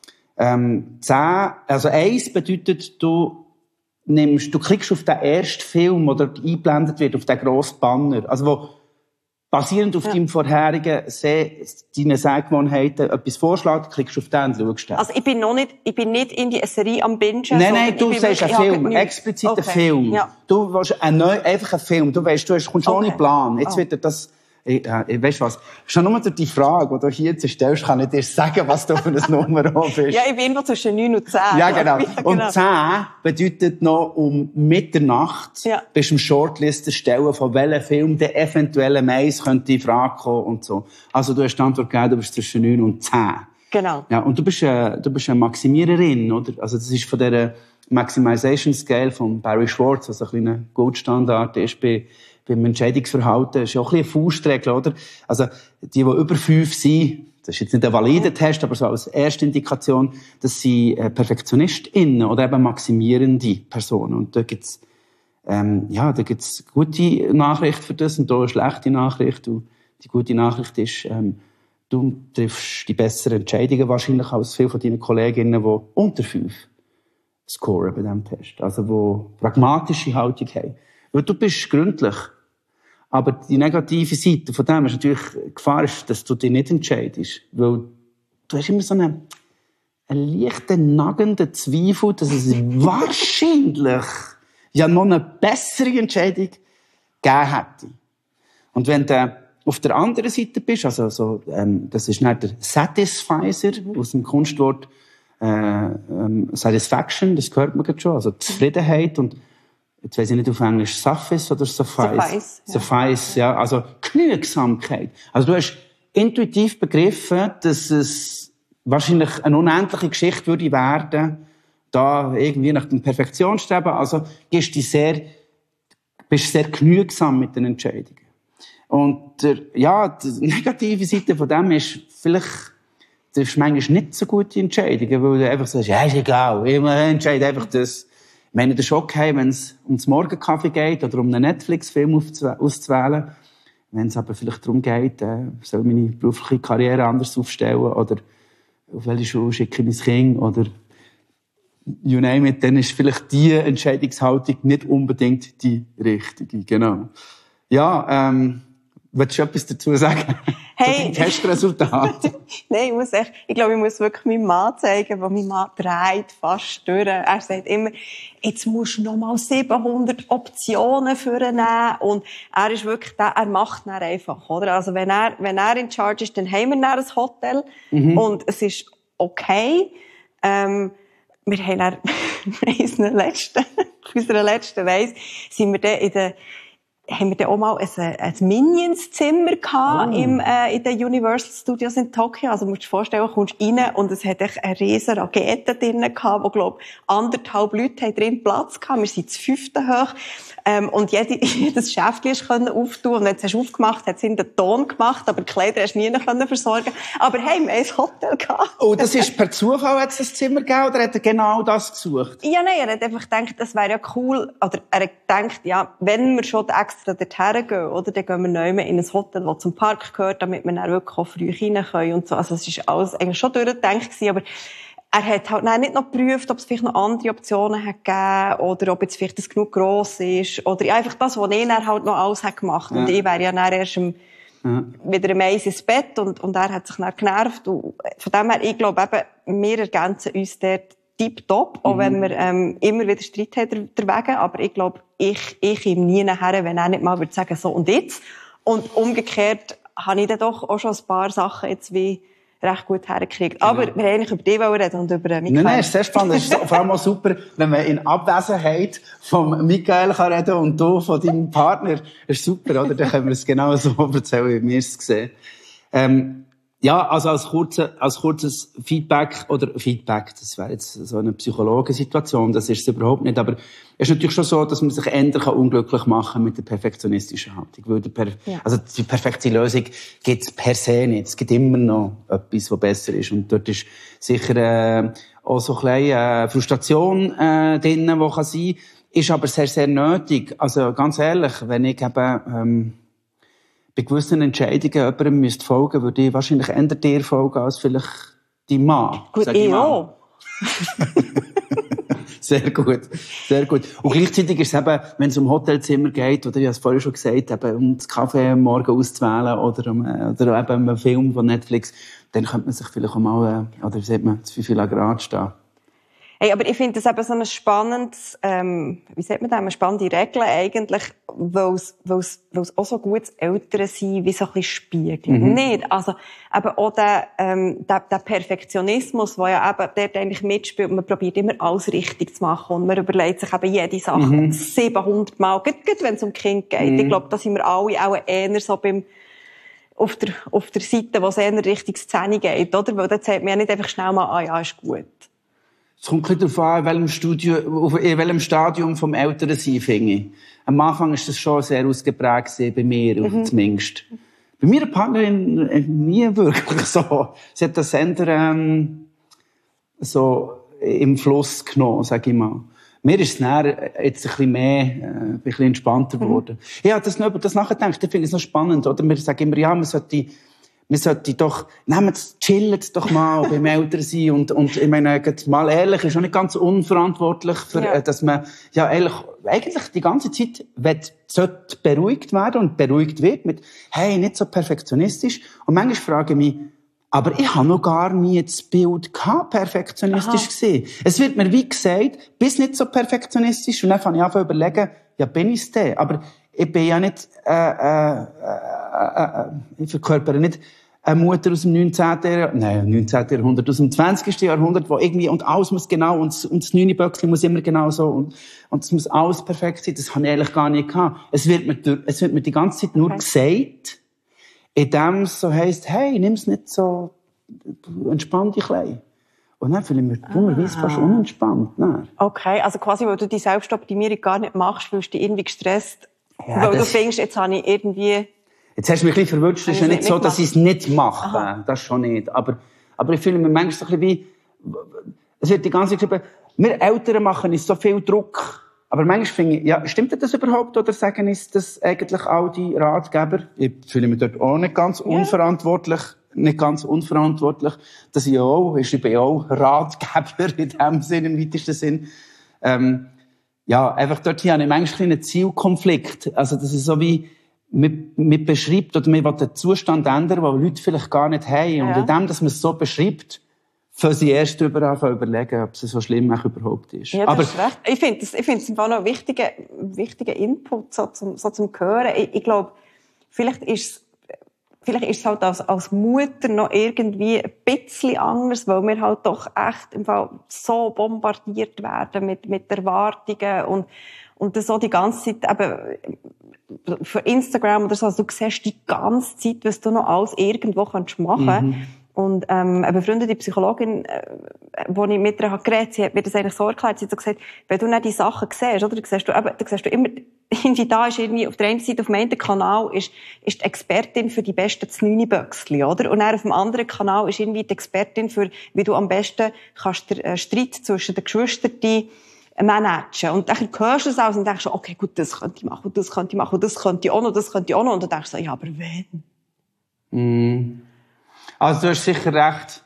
Ähm, zehn, also eins bedeutet, du nimmst, du klickst auf den ersten Film, der eingeblendet wird, auf den grossen Banner. Also, wo basierend auf ja. deinem vorherigen Seh, deinen Sehgewohnheiten etwas vorschlägt, klickst du auf den und schaust den. Also, ich bin noch nicht, ich bin nicht in die Serie am Bingen. Nein, nein, du sagst einen Film, explizit okay. einen Film. Ja. Du willst ein neu, einfach einen Film. Du weißt, du kommst schon okay. ohne Plan. Jetzt oh. wird das, ich, äh, weißt du was? Schon nur durch die Frage, die du hier jetzt stellst, kann ich dir sagen, was du für eine Nummer bist. Ja, ich bin irgendwo zwischen neun und zehn. Ja, genau. Und genau. zehn bedeutet noch um Mitternacht ja. bist du im Shortlist erstellen, von welchem Film der eventuelle Mais könnte in Frage kommen und so. Also du hast die Antwort gegeben, du bist zwischen neun und zehn. Genau. Ja, und du bist, äh, du bist eine Maximiererin, oder? Also das ist von dieser Maximization Scale von Barry Schwartz, was ein kleiner Goldstandard ist bei beim Entscheidungsverhalten. Das ist ja auch ein bisschen eine Faustregel, oder? Also, die, die über fünf sind, das ist jetzt nicht ein valider Test, aber so als erste Indikation, dass sie äh, PerfektionistInnen oder eben maximierende Personen. Und da gibt's ähm, ja, da gibt's gute Nachricht für das und da eine schlechte Nachricht. Und die gute Nachricht ist, ähm, du triffst die besseren Entscheidungen wahrscheinlich als viele von deinen Kolleginnen, die unter fünf scoren bei diesem Test. Also, die pragmatische Haltung haben. Weil du bist gründlich. Aber die negative Seite von dem ist natürlich, die Gefahr ist, dass du dich nicht entscheidest. Weil du hast immer so einen, einen leichten, nagenden Zweifel, dass es wahrscheinlich ja noch eine bessere Entscheidung gegeben hätte. Und wenn du auf der anderen Seite bist, also so, ähm, das ist nicht der Satisfizer aus dem Kunstwort äh, ähm, Satisfaction, das hört man schon, also Zufriedenheit und jetzt weiss ich nicht auf Englisch, Suffice oder Suffice? Suffice, ja. Suffice, ja, also Genügsamkeit. Also du hast intuitiv begriffen, dass es wahrscheinlich eine unendliche Geschichte würde werden, da irgendwie nach dem Perfektionsstreben, also gehst du sehr, bist sehr genügsam mit den Entscheidungen. Und der, ja, die negative Seite von dem ist, vielleicht triffst du manchmal nicht so gute Entscheidungen, weil du einfach sagst, ja, ist egal, ich entscheide einfach das. Ich meine, das ist okay, wenn es um den Morgenkaffee geht oder um einen Netflix-Film auszuwählen. Wenn es aber vielleicht darum geht, äh, soll ich meine berufliche Karriere anders aufstellen oder auf welche Schule schicke ich mein Kind oder you name it, dann ist vielleicht diese Entscheidungshaltung nicht unbedingt die richtige. Genau. Ja, ähm, willst du etwas dazu sagen? Hey. Zu deinem Testresultat? Nein, ich muss echt, ich glaube, ich muss wirklich meinem Mann zeigen, weil mein Mann dreht fast durch. Er sagt immer, jetzt musst du noch mal siebenhundert Optionen vornehmen. Und er ist wirklich der, er macht dann einfach, oder? Also, wenn er, wenn er in Charge ist, dann haben wir dann ein Hotel. Mhm. Und es ist okay. Ähm, wir haben dann, bei unserer letzten, bei unserer letzten Reise, sind wir dann in der, haben wir dann auch mal ein, ein Minions-Zimmer gehabt oh. im, äh, in den Universal Studios in Tokio. Also, musst du dir vorstellen, du kommst rein und es hat echt eine riesen Rakete drinnen gehabt, wo, glaub, anderthalb Leute haben drin Platz gehabt. Wir sind zu fünften hoch. Ähm, und jede, jedes Schäftchen können auftun. Und jetzt hast du aufgemacht, hat es in den Ton gemacht, aber die Kleider hast du nie können versorgen. Aber hey, wir haben ein Hotel gehabt. Oh, das ist per Zufall hat es das Zimmer gegeben, oder hat er genau das gesucht? Ja, nein, er hat einfach gedacht, das wäre ja cool. Oder er hat gedacht, ja, wenn wir schon extra dorthin gehen, oder, dann gehen wir neu in ein Hotel, das zum Park gehört, damit wir dann wirklich auch früh rein können und so. Also, es ist alles eigentlich schon durchgedacht gewesen, aber er hat halt nein, nicht noch geprüft, ob es vielleicht noch andere Optionen hat gegeben oder ob jetzt vielleicht das genug gross ist oder einfach das, was er dann halt noch alles hat gemacht. Ja. Und ich wäre ja dann erst im, ja. wieder im Eis ins Bett und, und er hat sich dann genervt. Und von dem her, ich glaube eben, wir ergänzen uns dort tipptopp, auch mhm. wenn wir ähm, immer wieder Streit haben derwegen. Aber ich glaube, ich, ich ihm nie nachher, wenn er nicht mal würde sagen, so und jetzt. Und umgekehrt habe ich dann doch auch schon ein paar Sachen jetzt wie recht gut hergekriegt. Genau. Aber wir wollten eigentlich über dich reden und über Michael. Nein, nein, ist sehr spannend. Es ist vor allem auch super, wenn man in Abwesenheit von Michael kann reden und du von deinem Partner. Das ist super, oder? Dann können wir es genau so erzählen, wie wir es gesehen. Ähm, ja, also als, kurze, als kurzes Feedback, oder Feedback, das wäre jetzt so eine Psychologensituation, das ist es überhaupt nicht, aber es ist natürlich schon so, dass man sich ändern unglücklich machen kann mit der perfektionistischen Haltung. Weil der per- ja. Also die perfekte Lösung gibt es per se nicht. Es gibt immer noch etwas, was besser ist. Und dort ist sicher äh, auch so ein bisschen äh, Frustration äh, drin, die kann sein, ist aber sehr, sehr nötig. Also ganz ehrlich, wenn ich eben ähm, bei gewissen Entscheidungen jemandem müsste folgen, würde ich wahrscheinlich eher dir folgen als vielleicht dein Mann. Gut, ich auch. Sehr gut, sehr gut. Und gleichzeitig ist es eben, wenn es um Hotelzimmer geht, oder ich habe es vorhin schon gesagt, eben um das Kaffee am Morgen auszuwählen oder um, oder eben um einen Film von Netflix, dann könnte man sich vielleicht auch mal, oder wie sagt man, zu viel Grad stehen. Hey, aber ich finde das eben so ein spannendes, ähm, wie sagt man das, eine spannende Regel eigentlich, weil es, weil es, weil es auch so gutes Elternsein wie so ein bisschen spiegelt. Mhm. Nicht? Also, eben auch der, ähm, der, der Perfektionismus, der ja eben dort eigentlich mitspielt, man probiert immer alles richtig zu machen und man überlegt sich eben jede Sache mhm. siebenhundert Mal, gerade, gerade wenn es um Kind geht. Mhm. Ich glaube, da sind wir alle auch eher so beim, auf der, auf der Seite, wo es eher Richtung Szene geht, oder? Weil dann sagt man ja nicht einfach schnell mal, ah ja, ist gut. Es kommt ein bisschen darauf an, in welchem, Studio, in welchem Stadium vom Elternsein finde ich. Am Anfang war das schon sehr ausgeprägt bei mir, mhm. zumindest. Bei meiner Partnerin nie wirklich so. Sie hat das Sender ähm, so im Fluss genommen, sag ich mal. Mir ist es dann jetzt ein bisschen mehr, äh, ein bisschen entspannter geworden. Mhm. Ja, das, das nachgedacht, ich finde es noch spannend, oder? Wir sagen immer, ja, man sollte, man sollte doch, nehmt, chillt doch mal beim Elternsein und, und, ich meine, mal ehrlich, ist auch nicht ganz unverantwortlich für, ja. dass man, ja, ehrlich, eigentlich die ganze Zeit wird, sollte beruhigt werden und beruhigt wird mit, hey, nicht so perfektionistisch. Und manchmal frage ich mich, aber ich habe noch gar nie das Bild gehabt, perfektionistisch gesehen. Es wird mir wie gesagt, bist nicht so perfektionistisch. Und dann fange ich an zu überlegen, ja, bin ich's denn? Aber ich bin ja nicht, äh, äh, äh, äh, ich verkörpere nicht eine Mutter aus dem neunzehnten Jahrhundert, nein, neunzehnten Jahrhundert, aus dem zwanzigsten Jahrhundert, wo irgendwie, und alles muss genau, und, und das neune Böckchen muss immer genau so, und, und es muss alles perfekt sein. Das habe ich eigentlich gar nicht gehabt. Es wird mir, durch, es wird mir die ganze Zeit nur okay. gesagt, in dem es so heisst, hey, nimm's nicht so, entspann dich klein. Und dann fühle ich mich dummerweise fast unentspannt. Ne? Okay, also quasi, weil du die Selbstoptimierung gar nicht machst, fühlst du dich irgendwie gestresst, ja, weil du denkst, jetzt habe ich irgendwie... Jetzt hast du mich ein bisschen verwünscht. Es ist ja nicht so, dass ich es nicht mache. Aha. Das schon nicht. Aber, aber ich fühle mich manchmal so ein bisschen wie, es wird die ganze Zeit gesagt, wir Eltern machen uns so viel Druck. Aber manchmal finde ich, ja, stimmt das überhaupt, oder sagen uns das eigentlich all die Ratgeber? Ich fühle mich dort auch nicht ganz yeah. unverantwortlich, nicht ganz unverantwortlich, dass ich auch, ich bin auch Ratgeber in dem Sinn, im weitesten Sinn. Ähm, ja, einfach dort hier habe ich manchmal einen Zielkonflikt. Also, das ist so wie, man, man beschreibt, oder man will den Zustand ändern, den Leute vielleicht gar nicht haben. Ja. Und in dem, dass man es so beschreibt, für sie erst darüber überlegen, ob es so schlimm auch überhaupt ist. Ja, das aber ist recht. Ich finde es, ich finde es einfach noch ein wichtiger, wichtiger Input, so zum, so zum Hören. Ich, ich glaube, vielleicht ist es, vielleicht ist es halt als, als Mutter noch irgendwie ein bisschen anders, weil wir halt doch echt im Fall so bombardiert werden mit, mit Erwartungen und, und das so die ganze Zeit eben, für Instagram oder so, also du siehst die ganze Zeit, was du noch alles irgendwo kannst machen kannst. Mhm. Und ähm, eine befreundete Psychologin, äh, die ich mit ihr geredet habe, sie hat mir das eigentlich so erklärt, sie hat so gesagt, wenn du nicht die Sachen siehst, oder, dann siehst du, eben, dann siehst du immer, irgendwie da ist irgendwie, auf der einen Seite, auf dem einen Kanal ist, ist die Expertin für die besten Znüni-Böckchen, oder? Und dann auf dem anderen Kanal ist irgendwie die Expertin für, wie du am besten kannst den äh, Streit zwischen den Geschwistern managen. Und dann hörst du es aus und denkst, okay, gut, das könnte ich machen, das könnte ich machen, das könnte ich auch noch, das könnte ich auch noch. Und dann denkst du, ja, aber wenn? Mm. Also du hast sicher recht.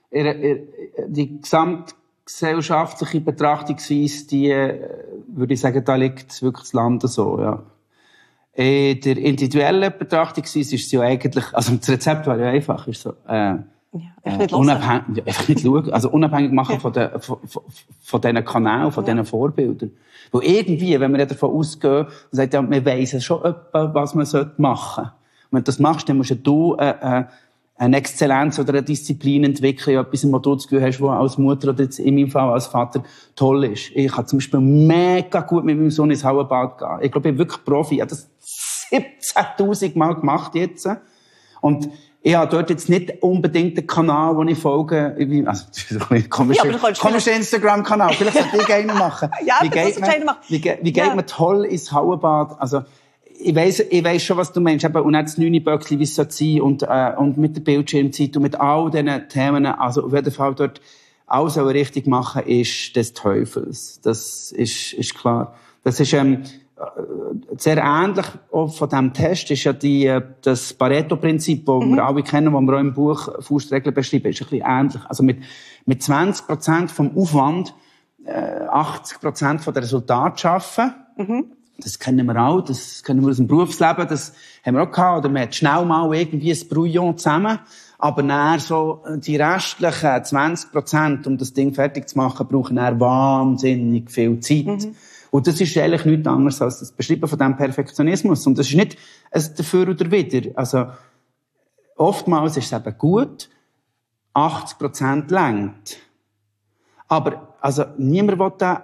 Die gesamtgesellschaftliche Betrachtungsweise, die, würde ich sagen, da liegt wirklich das Land so, ja. In der individuellen Betrachtungsweise ist es ja eigentlich, also das Rezept war ja einfach, ist so, äh, ja, echt nicht äh, unabhängig, einfach nicht schauen, also unabhängig machen ja. von den, von, von, von diesen Kanälen, von ja. diesen Vorbildern. Weil irgendwie, wenn wir davon ausgehen, sagt ja, wir weiss schon etwa, was man machen sollte. Und wenn du das machst, dann musst du, äh, äh, eine Exzellenz oder eine Disziplin entwickeln, etwas, was du das Gefühl hast, was als Mutter oder jetzt in meinem Fall als Vater toll ist. Ich kann zum Beispiel mega gut mit meinem Sohn ins Hallenbad gehen. Ich glaube, ich bin wirklich Profi. Ich habe das siebzehntausend Mal gemacht jetzt. Und ich habe dort jetzt nicht unbedingt den Kanal, den ich folge. Also, ein komischer, ja, komischer Instagram-Kanal. Vielleicht sollte ich einen machen. Ja, wie geht man, machen. Wie, wie geht ja. man toll ins Hallenbad? Also, Ich weiss, ich weiss schon, was du meinst. Und auch das neune Böckchen, wie es sein soll. Und, äh, und mit der Bildschirmzeit und mit all diesen Themen. Also, auf jeden Fall dort alles richtig machen, ist des Teufels. Das ist, ist klar. Das ist, ähm, sehr ähnlich auch von diesem Test ist ja die, das Pareto-Prinzip, das mhm. wir alle kennen, das wir auch im Buch Faustregeln beschreiben, ist ein bisschen ähnlich. Also mit, mit zwanzig Prozent vom Aufwand, äh, achtzig Prozent von der Resultate schaffen. Mhm. Das kennen wir auch, das kennen wir aus dem Berufsleben, das haben wir auch gehabt. Oder man hat schnell mal irgendwie ein Brouillon zusammen. Aber dann so die restlichen zwanzig Prozent, um das Ding fertig zu machen, brauchen dann wahnsinnig viel Zeit. Mhm. Und das ist eigentlich nichts anderes als das Beschreiben von diesem Perfektionismus. Und das ist nicht ein Dafür oder Wider. Also, oftmals ist es eben gut, achtzig Prozent reicht. Aber, also, niemand will da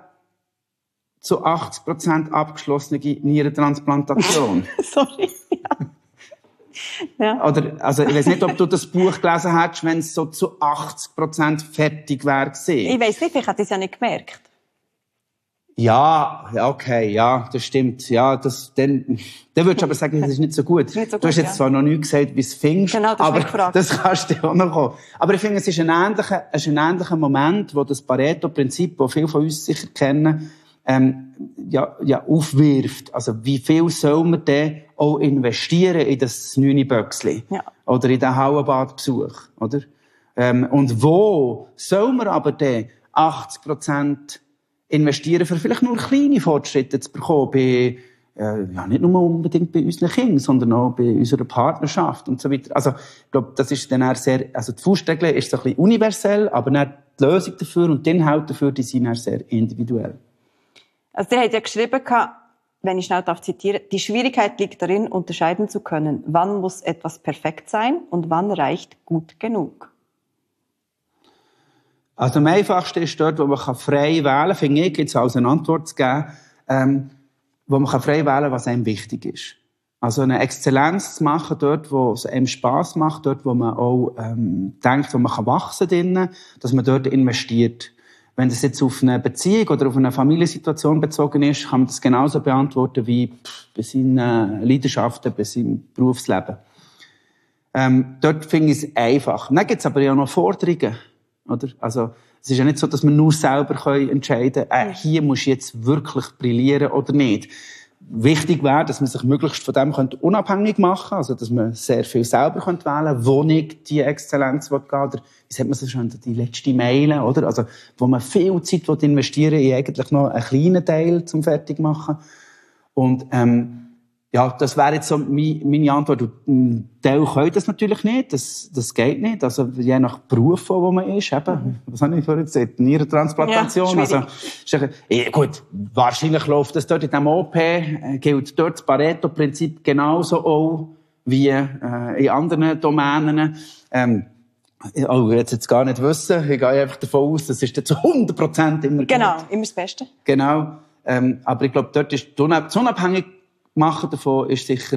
zu achtzig Prozent abgeschlossene Nierentransplantation. Sorry, ja. Ja. Oder, also, ich weiss nicht, ob du das Buch gelesen hättest, wenn es so zu achtzig Prozent fertig wäre gewesen. Ich weiss nicht, ich hätte es ja nicht gemerkt. Ja, okay, ja, das stimmt. Ja, das, dann, dann würdest du aber sagen, das ist nicht so gut. Nicht so gut, du hast jetzt ja. zwar noch nie gesagt, wie es findest, genau, das aber das kannst du auch noch kommen. Aber ich finde, es ist ein ähnlicher, es ist ein ähnlicher Moment, wo das Pareto-Prinzip, das viele von uns sicher kennen, ähm, ja, ja, aufwirft. Also, wie viel soll man denn auch investieren in das neue Böcksli? Ja. Oder in den Hallenbadbesuch, oder? Ähm, und wo soll man aber denn achtzig Prozent investieren, für vielleicht nur kleine Fortschritte zu bekommen, bei, äh, ja, nicht nur unbedingt bei unseren Kindern, sondern auch bei unserer Partnerschaft und so weiter. Also, ich glaube, das ist dann auch sehr, also die Faustregel ist so ein bisschen universell, aber dann die Lösung dafür und die Inhalte dafür, die sind dann sehr individuell. Also, der hat ja geschrieben, wenn ich schnell darf zitieren, die Schwierigkeit liegt darin, unterscheiden zu können, wann muss etwas perfekt sein und wann reicht gut genug. Also am einfachsten ist dort, wo man frei wählen kann, finde ich, jetzt als eine Antwort zu geben, ähm, wo man frei wählen kann, was einem wichtig ist. Also eine Exzellenz zu machen, dort, wo es einem Spass macht, dort, wo man auch ähm, denkt, wo man kann wachsen kann, dass man dort investiert. Wenn das jetzt auf eine Beziehung oder auf eine Familiensituation bezogen ist, kann man das genauso beantworten wie pff, bei seinen Leidenschaften, bei seinem Berufsleben. Ähm, dort finde ich es einfach. Dann gibt es aber ja noch Forderungen. Oder? Also, es ist ja nicht so, dass wir nur selber entscheiden können, äh, hier muss ich jetzt wirklich brillieren oder nicht. Wichtig wäre, dass man sich möglichst von dem unabhängig machen könnte, also dass man sehr viel selber wählen könnte, wo nicht die Exzellenz gehen will, oder wie sagt man so schon, die letzte Meile, oder? Also, wo man viel Zeit investieren will, in eigentlich noch einen kleinen Teil zum Fertigmachen. Und, ähm, ja, das wäre jetzt so meine Antwort. Ein Teil können das natürlich nicht, das, das geht nicht. Also, je nach Beruf, wo man ist, eben, mhm. was habe ich vorhin gesagt, Nierentransplantation. Ja, also, ist ja, gut, wahrscheinlich läuft das dort in diesem O P, gilt dort das Pareto-Prinzip genauso auch wie äh, in anderen Domänen. Ähm, oh, ich will jetzt gar nicht wissen, ich gehe einfach davon aus, das ist dann zu hundert Prozent immer Genau, gut. immer das Beste. Genau, ähm, aber ich glaube, dort ist die unabhängig machen davon ist sicher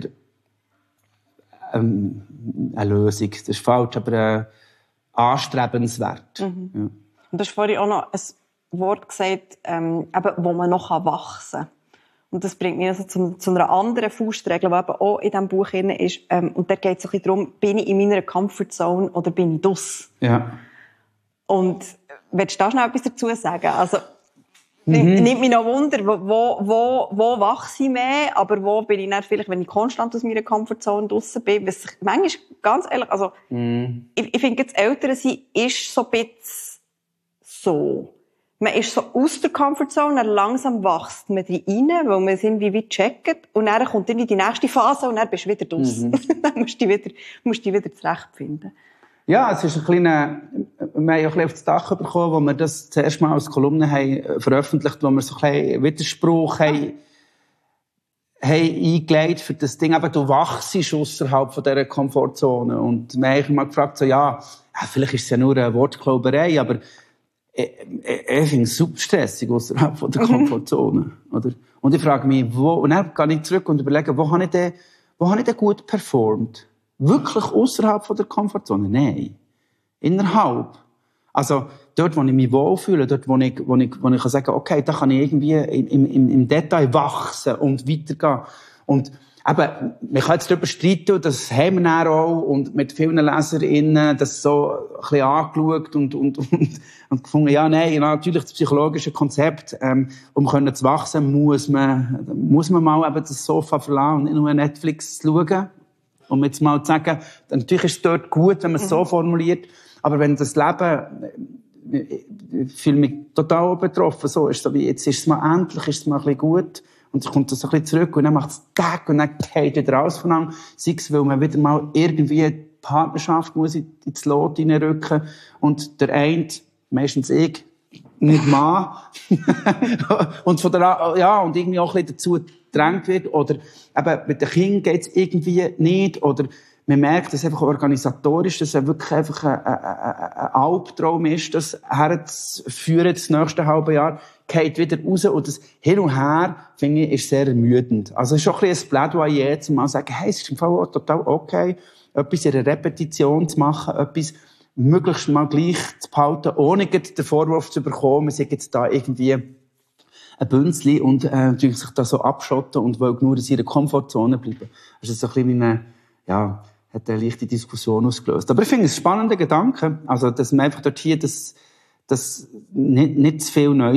ähm, eine Lösung. Das ist falsch, aber äh, anstrebenswert. Mhm. Ja. Und du hast vorhin auch noch ein Wort gesagt, ähm, eben, wo man noch wachsen kann. Und das bringt mich also zu, zu einer anderen Faustregel, die eben auch in diesem Buch drin ist. Ähm, und da geht es ein bisschen darum, bin ich in meiner Comfortzone oder bin ich draus? Ja. Und willst du da schnell etwas dazu sagen? Also, Mhm. Nimmt mich noch Wunder, wo, wo, wo wachse ich mehr, aber wo bin ich dann vielleicht, wenn ich konstant aus meiner Komfortzone draussen bin, was ich, manchmal, ganz ehrlich, also, mhm. ich, ich finde, das Ältere sein ist so ein bisschen so. Man ist so aus der Komfortzone, dann langsam wächst man rein, weil man es irgendwie wie checkt, und dann kommt dann in die nächste Phase, und dann bist du wieder draussen. Mhm. Dann musst du dich wieder, musst du dich wieder zurechtfinden. Ja, es ist ein kleiner, wir haben ja ein bisschen auf das Dach bekommen, wo wir das zuerst mal als Kolumne haben veröffentlicht, wo wir so ein bisschen Widerspruch haben, haben eingelegt für das Ding, aber du wachst ausserhalb von dieser Komfortzone. Und wir haben mal gefragt, so, ja, ja, vielleicht ist es ja nur eine Wortklauberei, aber ich, ich, ich finde es super stressig ausserhalb von der Komfortzone, oder? Und ich frage mich, wo, und dann gehe ich zurück und überlege, wo habe ich denn, wo habe ich denn gut performt? Wirklich ausserhalb von der Komfortzone? Nein. Innerhalb. Also, dort, wo ich mich wohlfühle, dort, wo ich, wo ich, wo ich kann sagen, okay, da kann ich irgendwie im, im, im Detail wachsen und weitergehen. Und eben, man kann jetzt darüber streiten, das haben wir dann auch, und mit vielen LeserInnen das so ein bisschen angeschaut und, und, und, und gefunden, ja, nein, natürlich das psychologische Konzept, ähm, um können zu wachsen, muss man, muss man mal eben das Sofa verlassen und nicht nur Netflix schauen. Um jetzt mal zu sagen, natürlich ist es dort gut, wenn man es so formuliert, aber wenn das Leben, ich fühle mich total betroffen, so ist es so wie, jetzt ist es mal endlich, ist es mal ein bisschen gut, und dann kommt das ein bisschen zurück, und dann macht es Tag, und dann geht wieder raus von einem, sei es, weil man wieder mal irgendwie die Partnerschaft muss ins Lot hineinrücken, und der eine, meistens ich, nicht Mann, und von der, ja, und irgendwie auch ein bisschen dazu gedrängt wird, oder eben mit den Kindern geht's irgendwie nicht, oder man merkt, dass einfach organisatorisch, dass es wirklich einfach ein, ein, ein Albtraum ist, das herzuführen, das nächste halbe Jahr, geht wieder raus, und das Hin und Her, finde ich, ist sehr ermüdend. Also es ist schon ein bisschen ein Plädoyer, zum mal sagen, hey, es ist im Fall auch total okay, etwas in einer Repetition zu machen, etwas möglichst mal gleich zu behalten, ohne den Vorwurf zu bekommen, man sagt jetzt da irgendwie ein Bünzli und äh, sich da so abschotten und will nur in ihrer Komfortzone bleiben. Das ist so ein bisschen eine, ja, hat eine leichte Diskussion ausgelöst. Aber ich finde es ein spannender Gedanke, also dass man einfach dort hier das, das nicht, nicht zu viel Neues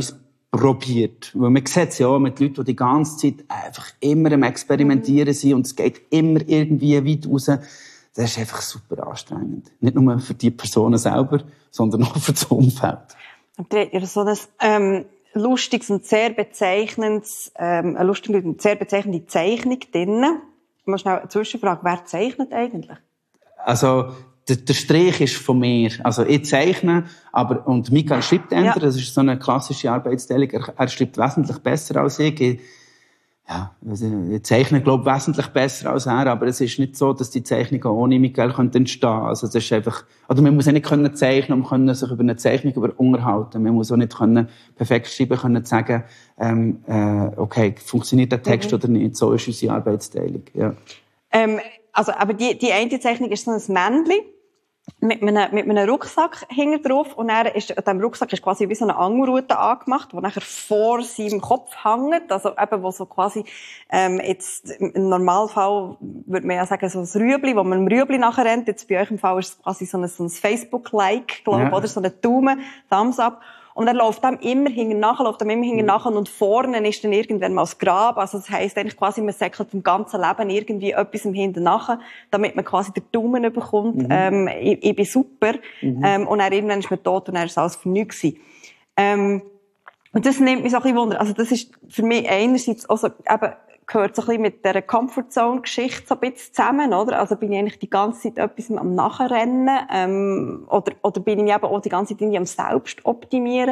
probiert. Weil man sieht es ja mit Leuten, die die ganze Zeit einfach immer am Experimentieren sind und es geht immer irgendwie weit raus. Das ist einfach super anstrengend. Nicht nur für die Personen selber, sondern auch für das Umfeld. Und da hat ja so ein ähm, lustiges und sehr bezeichnendes, ähm, eine lustige und sehr bezeichnende Zeichnung drin. Ich muss schnell eine Zwischenfrage. Wer zeichnet eigentlich? Also, der, der Strich ist von mir. Also, ich zeichne, aber, und Michael schreibt ändern. Ja. Das ist so eine klassische Arbeitsteilung. Er, er schreibt wesentlich besser als ich. ich ja, ich zeichne, glaube ich, wesentlich besser als er, aber es ist nicht so, dass die Zeichnungen ohne Michael entstehen können. Also, das ist einfach, oder man muss ja nicht können zeichnen, man kann sich über eine Zeichnung über unterhalten. Man muss auch nicht können perfekt schreiben können, sagen, ähm, äh, okay, funktioniert der Text mhm. oder nicht. So ist unsere Arbeitsteilung, ja. Ähm, also, aber die, die eine Zeichnung ist so ein Männchen mit einem, mit einem Rucksack hinten drauf und dann ist, an diesem Rucksack ist quasi wie so eine Angelrute angemacht, die nachher vor seinem Kopf hängt, also eben, wo so quasi, ähm, jetzt, im Normalfall würde man ja sagen, so ein Rüebli, wo man im Rüebli nachher rennt, jetzt bei euch im Fall ist es quasi so ein, so ein Facebook-Like, glaube ich, ja. Oder so ein Daumen, Thumbs up. Und er läuft dem immer hinten nach, läuft dem immer hinten nach und vorne ist dann irgendwann mal das Grab. Also das heisst eigentlich quasi, man säckelt im ganzen Leben irgendwie etwas im hinten nach, damit man quasi den Daumen bekommt. Mhm. Ähm, ich, ich bin super. Mhm. Ähm, und dann irgendwann ist man tot und dann ist alles für nichts gewesen. Ähm, und das nimmt mich so ein bisschen Wunder. Also das ist für mich einerseits auch so, eben, gehört so ein bisschen mit dieser Comfortzone-Geschichte so ein bisschen zusammen, oder? Also bin ich eigentlich die ganze Zeit etwas am Nachrennen, ähm, oder, oder bin ich eben auch die ganze Zeit irgendwie am Selbstoptimieren.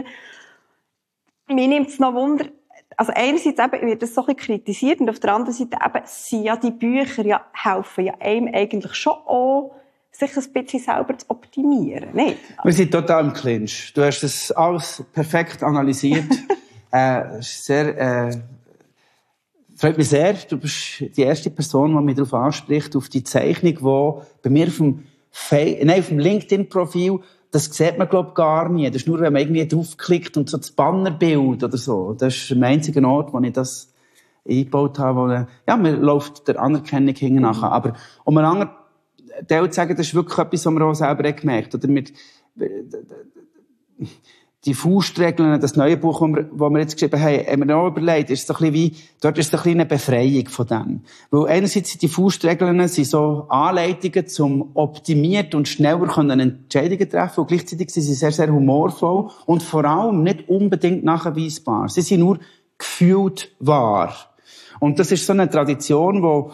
Mir nimmt es noch Wunder, also einerseits eben wird das so ein bisschen kritisiert und auf der anderen Seite eben sind ja die Bücher ja, helfen ja einem eigentlich schon auch, sich ein bisschen selber zu optimieren, nicht? Wir sind total im Clinch. Du hast das alles perfekt analysiert. äh, sehr, äh, freut mich sehr. Du bist die erste Person, die mich darauf anspricht, auf die Zeichnung, die bei mir auf dem, Fe- Nein, auf dem LinkedIn-Profil, das sieht man, glaube ich, gar nie. Das ist nur, wenn man irgendwie draufklickt und so das Bannerbild oder so. Das ist der einzige Ort, wo ich das eingebaut habe, wo, ja, mir läuft der Anerkennung hinten nachher. Aber um einen anderen Teil zu sagen, das ist wirklich etwas, was wir auch selber gemerkt haben. Oder mit, die Faustregeln, das neue Buch, das wir, das wir jetzt geschrieben haben, haben wir auch überlegt, ist so ein bisschen wie, dort ist so ein bisschen eine Befreiung von dem. Weil einerseits sind die Faustregeln sind so Anleitungen zum optimiert und schneller können Entscheidungen treffen und gleichzeitig sind sie sehr, sehr humorvoll und vor allem nicht unbedingt nachweisbar. Sie sind nur gefühlt wahr. Und das ist so eine Tradition, wo,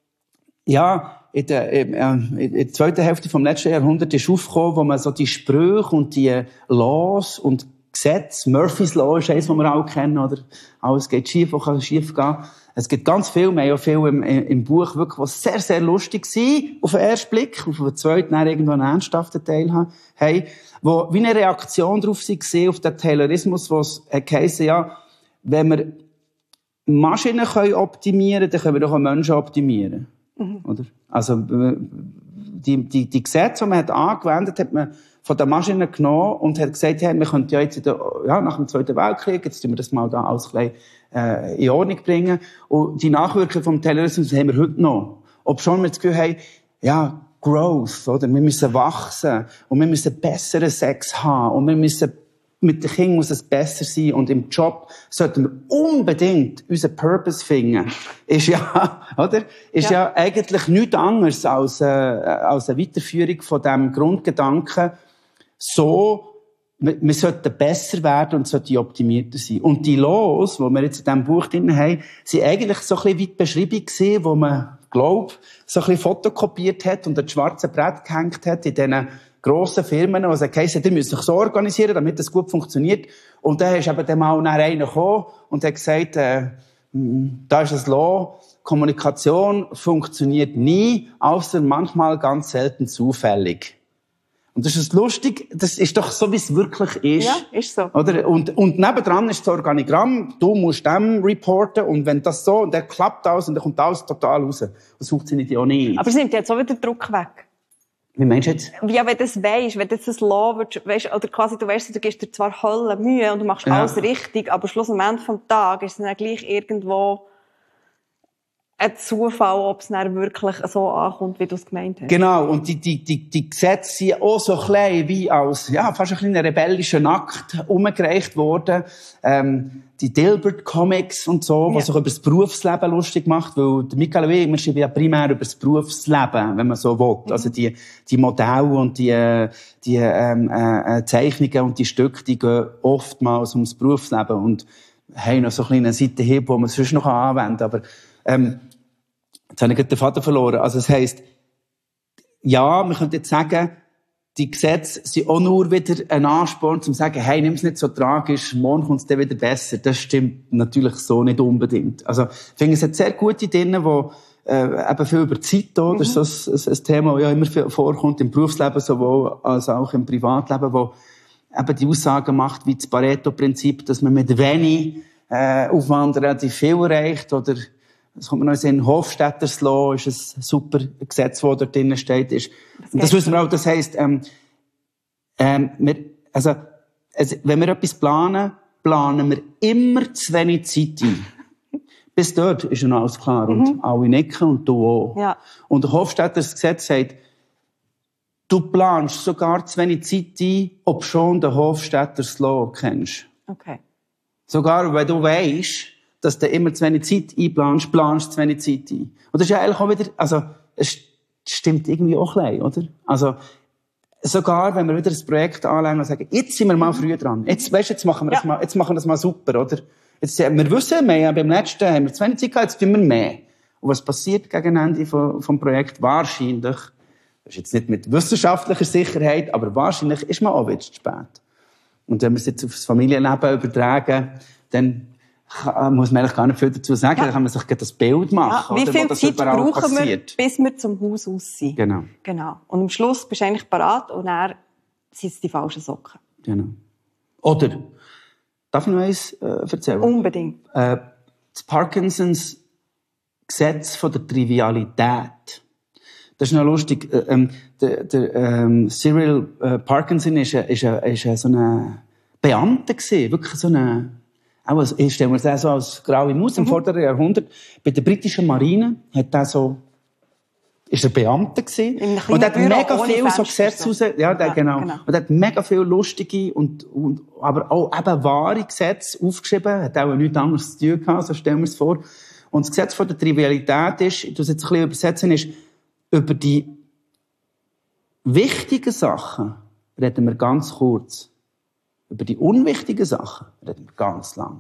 ja, in der, in der zweiten Hälfte vom letzten Jahrhundert ist aufgekommen, wo man so die Sprüche und die Laws und Gesetze, Murphy's Law ist eines, das wir auch kennen, oder? Alles geht schief, was kann schief gehen. Es gibt ganz viel, wir haben ja viel im, im Buch wirklich, was sehr, sehr lustig sind, auf den ersten Blick, auf den zweiten, dann irgendwo einen ernsthaften Teil haben, hey, wo wie eine Reaktion darauf war, auf den Taylorismus, wo es heisst, ja, wenn wir Maschinen können optimieren, dann können wir doch auch Menschen optimieren. Mhm. Oder? Also, die, die, die Gesetze, die man hat angewendet, hat man von der Maschine genommen und hat gesagt, hey, wir können ja jetzt in der, ja, nach dem Zweiten Weltkrieg, jetzt tun wir das mal da alles klein, äh, in Ordnung bringen. Und die Nachwirkungen vom Terrorismus haben wir heute noch. Ob schon wir das Gefühl haben, ja, Growth, oder? Wir müssen wachsen. Und wir müssen besseren Sex haben. Und wir müssen mit den Kindern muss es besser sein und im Job sollten wir unbedingt unseren Purpose finden. Ist ja, oder? Ist ja, ja eigentlich nichts anderes als, äh, als eine Weiterführung von dem Grundgedanken. So, wir, wir sollten besser werden und sollten optimierter sein. Und die Laws, die wir jetzt in diesem Buch drin haben, sind eigentlich so ein bisschen weit beschrieben gewesen, wo man, glaub, so ein bisschen fotokopiert hat und ein schwarzes Brett gehängt hat in diesen grossen Firmen, die sagen, die müssen sich so organisieren, damit das gut funktioniert. Und dann ist eben dann mal einer gekommen und hat gesagt, äh, da ist das Law, Kommunikation funktioniert nie, außer manchmal ganz selten zufällig. Und das ist lustig, das ist doch so, wie es wirklich ist. Ja, ist so. Oder? Und, und nebendran ist das Organigramm, du musst dem reporten, und wenn das so, und der klappt alles, und dann kommt alles total raus. Das funktioniert ja auch nicht. Aber es nimmt jetzt auch wieder Druck weg. Wie meinst du jetzt? Ja, wenn du das weisst, wenn du das Law würdest, weisst, oder quasi du weisst, du gibst dir zwar Hölle Mühe und du machst ja alles richtig, aber schlussendlich vom Tag ist es dann gleich irgendwo, ein Zufall, ob es dann wirklich so ankommt, wie du es gemeint hast. Genau, und die, die, die, die Gesetze sind auch so klein wie als, ja, fast ein kleiner rebellischer Akt umgereicht worden. Ähm, die Dilbert Comics und so, ja. was sich über das Berufsleben lustig macht, weil der Michael und ich, wir schreiben ja primär über das Berufsleben, wenn man so will. Mhm. Also die, die Modelle und die, die, ähm, äh, Zeichnungen und die Stücke, die gehen oftmals ums Berufsleben und haben noch so einen kleinen Seitenhieb, den man sonst noch anwenden kann. Aber, ähm, jetzt habe ich gerade den Vater verloren. Also, das heisst, ja, man könnte jetzt sagen, die Gesetze sind auch nur wieder ein Ansporn, um zu sagen, hey, nimm es nicht so tragisch, morgen kommt es dann wieder besser. Das stimmt natürlich so nicht unbedingt. Also, ich finde, es hat sehr gute Dinge, wo, äh, eben viel über Zeit da, das ist so ein, ein Thema, das ja immer vorkommt, im Berufsleben sowohl als auch im Privatleben, wo eben die Aussagen macht, wie das Pareto-Prinzip, dass man mit wenig, äh, Aufwand relativ viel erreicht, oder, das kommt mir noch in Hofstadters Law, ist ein super Gesetz, das dort drinnen steht. Ist. Das, und das wissen wir auch, das heisst, ähm, ähm, wir, also, also, wenn wir etwas planen, planen wir immer zu wenig Zeit ein. Bis dort ist ja noch alles klar. Mhm. Und alle nicken und du auch. Ja. Und der Hofstadters Gesetz sagt, du planst sogar zu wenig Zeit ein, ob schon den Hofstadters Law kennst. Okay. Sogar, wenn du weisst, dass du immer zu wenig Zeit einplanst, planst zu wenig Zeit ein. Und das ist ja eigentlich auch wieder, also, es stimmt irgendwie auch ein bisschen, oder? Also, sogar, wenn wir wieder ein Projekt anlegen und sagen, jetzt sind wir mal früh dran. Jetzt, weisst du, jetzt machen wir ja. das mal, jetzt machen wir das mal super, oder? Jetzt, wir wissen, wir haben beim letzten haben wir zu wenig Zeit gehabt, jetzt tun wir mehr. Und was passiert gegen Ende vom, vom Projekt? Wahrscheinlich, das ist jetzt nicht mit wissenschaftlicher Sicherheit, aber wahrscheinlich ist man auch wieder zu spät. Und wenn wir es jetzt aufs Familienleben übertragen, dann muss man eigentlich gar nicht viel dazu sagen, ja. Dann kann man sich das Bild machen. Ja, wie oder, viel das Zeit brauchen passiert. wir, bis wir zum Haus aus sind? Genau. Genau. Und am Schluss bist du eigentlich parat und dann sind es die falschen Socken. Genau. Oder, darf ich noch eins äh, erzählen? Unbedingt. Äh, das Parkinsons Gesetz von der Trivialität. Das ist noch lustig. Ähm, der, der ähm, Cyril äh, Parkinson ist, ist, ist, ist so ein Beamter gewesen, wirklich so ein Auch als, ich stelle mir das so als graue Maus im mhm. vorderen Jahrhundert. Bei der britischen Marine hat er so, ist er Beamter gewesen. Und er hat Büro mega viel so Gesetze raus, ja, der, ja, genau. genau. Und er hat mega viel lustige und, und, aber auch eben wahre Gesetze aufgeschrieben. Hat auch nichts anderes zu tun gehabt, so stellen wir es vor. Und das Gesetz von der Trivialität ist, ich tu es jetzt ein bisschen übersetzen, ist, über die wichtigen Sachen reden wir ganz kurz. Über die unwichtigen Sachen reden wir ganz lang.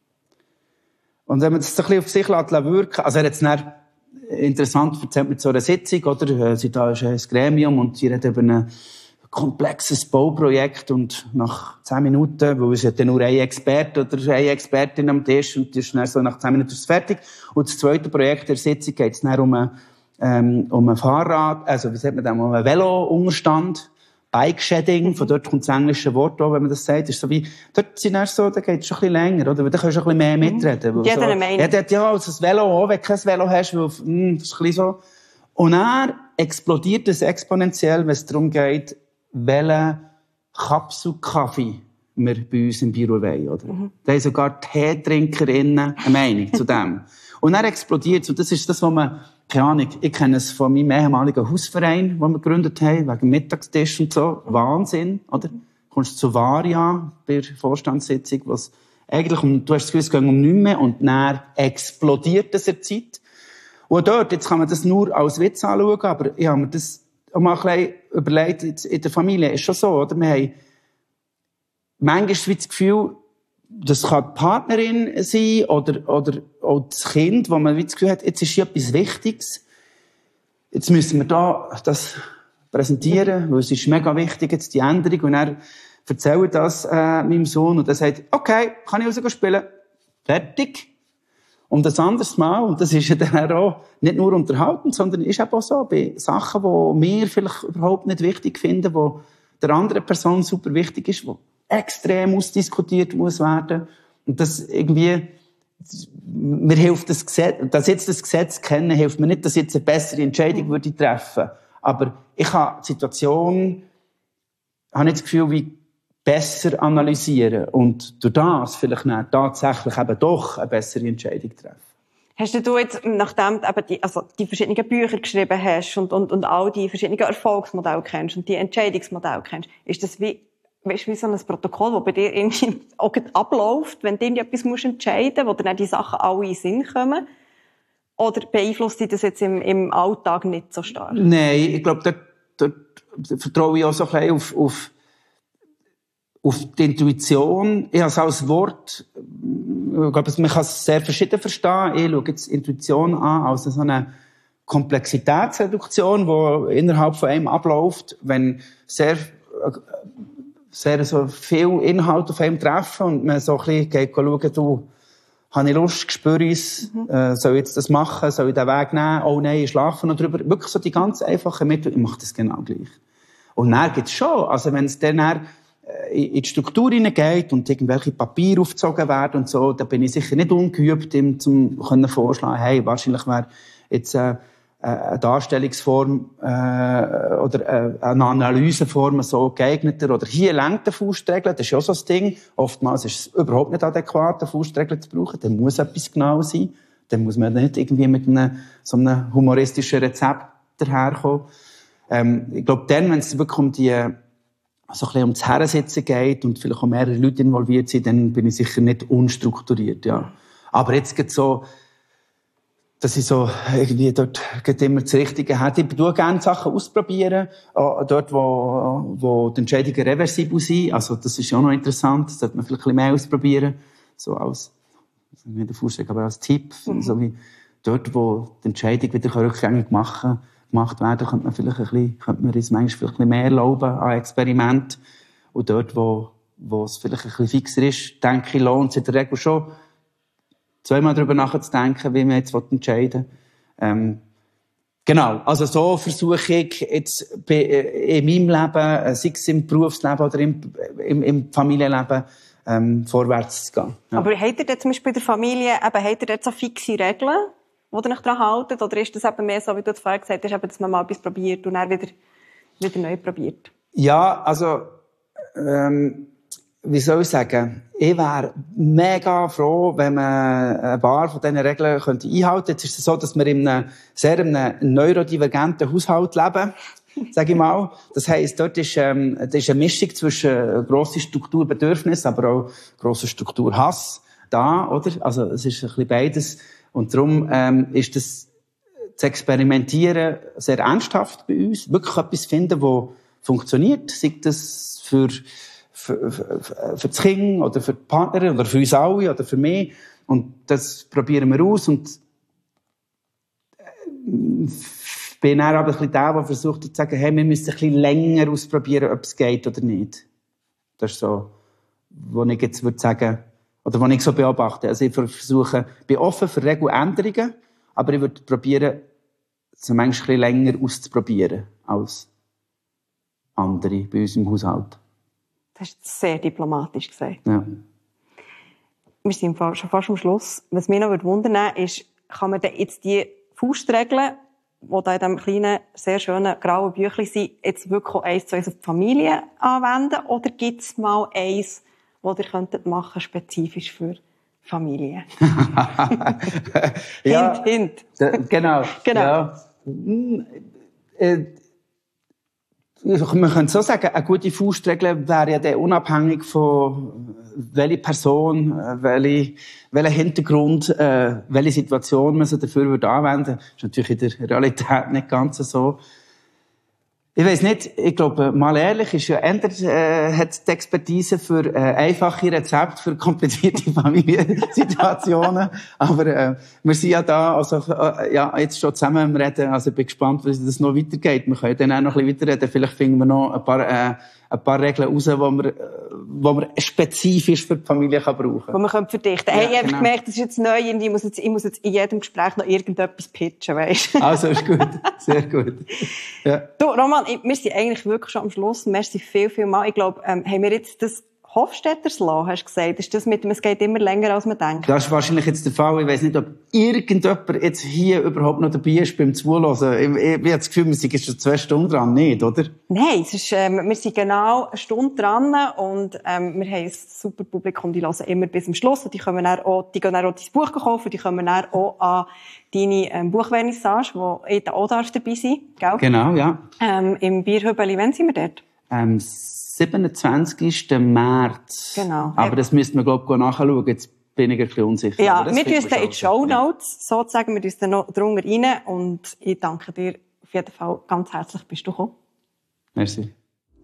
Und wenn man das ein bisschen auf sich wirken lässt, also er hat es dann interessant erzählt mit so einer Sitzung, oder? Sie da ist ein Gremium und sie reden über ein komplexes Bauprojekt und nach zehn Minuten, weil es ja dann nur ein Experte oder eine Expertin am Tisch und das ist dann so nach zehn Minuten ist es fertig. Und das zweite Projekt der Sitzung geht es dann um ein, ähm, um ein Fahrrad, also wie sagt man das, um einen Velo-Unterstand. Bike-Shedding, von dort kommt das englische Wort auch, wenn man das sagt, ist so wie, dort sind erst so, da geht es schon ein bisschen länger, oder? Weil da kannst du ein bisschen mehr mitreden. Mhm. Jeder so, eine Meinung. Ja, der hat ja, also das Velo auch, wenn du kein Velo hast, weil, mh, das ist ein bisschen so. Und dann explodiert es exponentiell, wenn es darum geht, welchen Kapselkaffee wir bei uns im Büro wollen, oder? Mhm. Da haben sogar Teetrinkerinnen eine Meinung zu dem. Und dann explodiert es, und das ist das, was man, keine Ahnung, ich kenne es von meinem ehemaligen Hausverein, den wir gegründet haben, wegen Mittagstisch und so. Wahnsinn, oder? Du kommst zu Varia bei der Vorstandssitzung, was eigentlich um, du hast das Gefühl, es geht um nichts mehr, und dann explodiert es in der Zeit. Und dort, jetzt kann man das nur als Witz anschauen, aber ich habe mir das auch mal ein bisschen überlegt, in der Familie ist schon so, oder? Wir haben manchmal das Gefühl, das kann die Partnerin sein oder, oder auch das Kind, wo man das Gefühl hat, jetzt ist hier etwas Wichtiges. Jetzt müssen wir da das präsentieren, weil es ist mega wichtig, jetzt die Änderung. Und er erzählt das äh, meinem Sohn und er sagt, okay, kann ich raus spielen? Fertig. Und das anderes Mal, und das ist ja dann auch nicht nur unterhaltend, sondern ist auch so bei Sachen, die wir vielleicht überhaupt nicht wichtig finden, die der anderen Person super wichtig ist, die extrem ausdiskutiert muss werden. Und das irgendwie, mir hilft das Gesetz, dass jetzt das Gesetz kennen, hilft mir nicht, dass ich jetzt eine bessere Entscheidung würde treffen. Aber ich habe die Situation, habe nicht das Gefühl, wie besser analysieren und durch das vielleicht nicht tatsächlich eben doch eine bessere Entscheidung treffen. Hast du jetzt, nachdem du eben die, also die verschiedenen Bücher geschrieben hast und, und, und all die verschiedenen Erfolgsmodelle kennst und die Entscheidungsmodelle kennst, ist das wie, weißt, wie so ein Protokoll, das bei dir irgendwie auch abläuft, wenn du etwas musst entscheiden musst, wo dann die Sachen alle in den Sinn kommen? Oder beeinflusst dich das jetzt im, im Alltag nicht so stark? Nein, ich glaube, dort, dort vertraue ich auch so ein bisschen auf, auf, auf die Intuition. Ich habe es als Wort, ich glaube, man kann es sehr verschieden verstehen. Ich schaue jetzt Intuition an als so eine Komplexitätsreduktion, die innerhalb von einem abläuft, wenn sehr, sehr so viel Inhalt auf einem treffen und man so ein bisschen geht schauen, du, habe ich Lust, spüre ich es, mhm. äh, soll ich jetzt das machen, soll ich den Weg nehmen, oh nein, ich schlafe noch drüber. Wirklich so die ganz einfachen Mittel, ich mache das genau gleich. Und dann gibt's schon, also wenn es dann, dann in die Struktur hineingeht und irgendwelche Papiere aufgezogen werden und so, da bin ich sicher nicht ungeübt, ihm zum können vorschlagen, hey, wahrscheinlich wäre jetzt äh, eine Darstellungsform äh, oder äh, eine Analyseform so geeigneter oder hier lenkt der Faustregel, das ist ja auch so das Ding. Oftmals ist es überhaupt nicht adäquat, eine Faustregel zu brauchen, dann muss etwas genau sein, dann muss man nicht irgendwie mit einem so einem humoristischen Rezept daherkommen. Ähm, ich glaube, dann, wenn es wirklich um die so ein bisschen um das Herrensitzen geht und vielleicht auch mehrere Leute involviert sind, dann bin ich sicher nicht unstrukturiert, ja. Aber jetzt geht so, dass ich so irgendwie dort immer das Richtige hätte. Ich tue gerne Sachen ausprobieren, dort, wo, wo die Entscheidungen reversibel sind. Also, das ist ja auch noch interessant. Das sollte man vielleicht ein bisschen mehr ausprobieren. So als, nicht der Vorschlag, aber als Tipp. Mhm. So wie dort, wo die Entscheidung wieder rückgängig machen, gemacht werden, könnte man vielleicht ein bisschen, könnte man uns manchmal vielleicht ein bisschen mehr erlauben an Experiment. Und dort, wo, wo es vielleicht ein bisschen fixer ist, denke ich, lohnt es in der Regel schon, zweimal darüber nachzudenken, wie man jetzt entscheiden will. Ähm, genau. Also so versuche ich jetzt in meinem Leben, sei es im Berufsleben oder im, im, im Familienleben, ähm, vorwärts zu gehen. Ja. Aber habt ihr denn zum Beispiel in der Familie, eben, habt ihr dort so fixe Regeln, wo ihr euch daran haltet? Oder ist das eben mehr so, wie du vorher gesagt hast, dass man mal etwas probiert und dann wieder, wieder neu probiert? Ja, also, ähm, wie soll ich sagen? Ich wäre mega froh, wenn man ein paar von diesen Regeln könnte einhalten könnte. Jetzt ist es so, dass wir in einem sehr in einem neurodivergenten Haushalt leben, sage ich mal. Das heisst, dort ist, ähm, das ist eine Mischung zwischen grosser Strukturbedürfnis, aber auch grosser Strukturhass da, oder? Also, es ist ein bisschen beides. Und darum, ähm, ist das, das Experimentieren sehr ernsthaft bei uns. Wirklich etwas finden, das funktioniert. Sei das für, Für, für, für das Kind oder für die Partnerin oder für uns alle oder für mich. Und das probieren wir aus. Und ich bin dann aber ein bisschen der, der versucht zu sagen, hey, wir müssen ein bisschen länger ausprobieren, ob es geht oder nicht. Das ist so, wo ich jetzt würde sagen, oder was ich so beobachte. Also ich versuche, bin offen für Regeländerungen, aber ich würde probieren, so manchmal ein bisschen länger auszuprobieren als andere bei uns im Haushalt. Das hast du sehr diplomatisch gesagt. Ja. Wir sind schon fast am Schluss. Was mich noch wundern würde, ist, kann man denn jetzt die Faustregeln, die da in diesem kleinen, sehr schönen grauen Büchlein sind, jetzt wirklich auch eins zu eins auf die Familie anwenden? Oder gibt es mal eins, das ihr könntet machen, spezifisch für Familie? Ja, hint, hint. Da, genau. genau. Ja. Äh, Man könnte so sagen, eine gute Faustregel wäre ja dann unabhängig von welche Person, welche, welcher Hintergrund, äh, welche Situation man so dafür würde anwenden. Das ist natürlich in der Realität nicht ganz so. Ich weiss nicht, ich glaube, mal ehrlich, ist ja ändert, äh, hat die Expertise für äh, einfache Rezepte für komplizierte Familiensituationen. Aber äh, wir sind ja da, also äh, ja, jetzt schon zusammen am Reden. Also ich bin gespannt, wie das noch weitergeht. Wir können dann auch noch ein bisschen weiterreden. Vielleicht finden wir noch ein paar, äh, ein paar Regeln raus, die wir, wo wir spezifisch für die Familie kann brauchen können. Die man können verdichten können. Ja, hey, ich genau. habe gemerkt, das ist jetzt neu. Ich muss jetzt, ich muss jetzt in jedem Gespräch noch irgendetwas pitchen, weißt du? Also, ist gut. Sehr gut. Ja. Du, Roman, wir sind eigentlich wirklich schon am Schluss. Merci viel, viel mal. Ich glaube, ähm, haben wir jetzt das Hofstetters Law, hast du gesagt. Ist das mit dem, es geht immer länger, als man denkt? Das ist wahrscheinlich jetzt der Fall. Ich weiss nicht, ob irgendjemand jetzt hier überhaupt noch dabei ist beim Zuhören. Ich, ich, ich habe das Gefühl, wir sind schon zwei Stunden dran, nicht, oder? Nein, es ist, ähm, wir sind genau eine Stunde dran und ähm, wir haben ein super Publikum, die hören immer bis zum Schluss und die können dann auch, die gehen dann auch dein Buch kaufen, die kommen dann auch an deine ähm, Buchvernissage, wo ich auch darf dabei sein, gell? Genau, ja. Ähm, im Bierhübeli, wann sind wir dort? Ähm, siebenundzwanzigsten März. Genau. Aber das müssten wir, glaube ich, nachschauen. Jetzt bin ich ein bisschen unsicher. Ja, wir tun es dann in die Shownotes, sozusagen. Wir tun es dann noch drunter rein. Und ich danke dir auf jeden Fall ganz herzlich, bist du gekommen. Merci.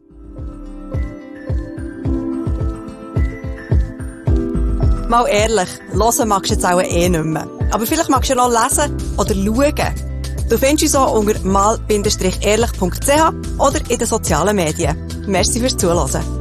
Mal ehrlich, hören magst du jetzt auch eh nicht mehr. Aber vielleicht magst du ja noch lesen oder schauen. Du findest uns auch unter mal Bindestrich ehrlich Punkt c h oder in den sozialen Medien. Merci fürs Zuhören.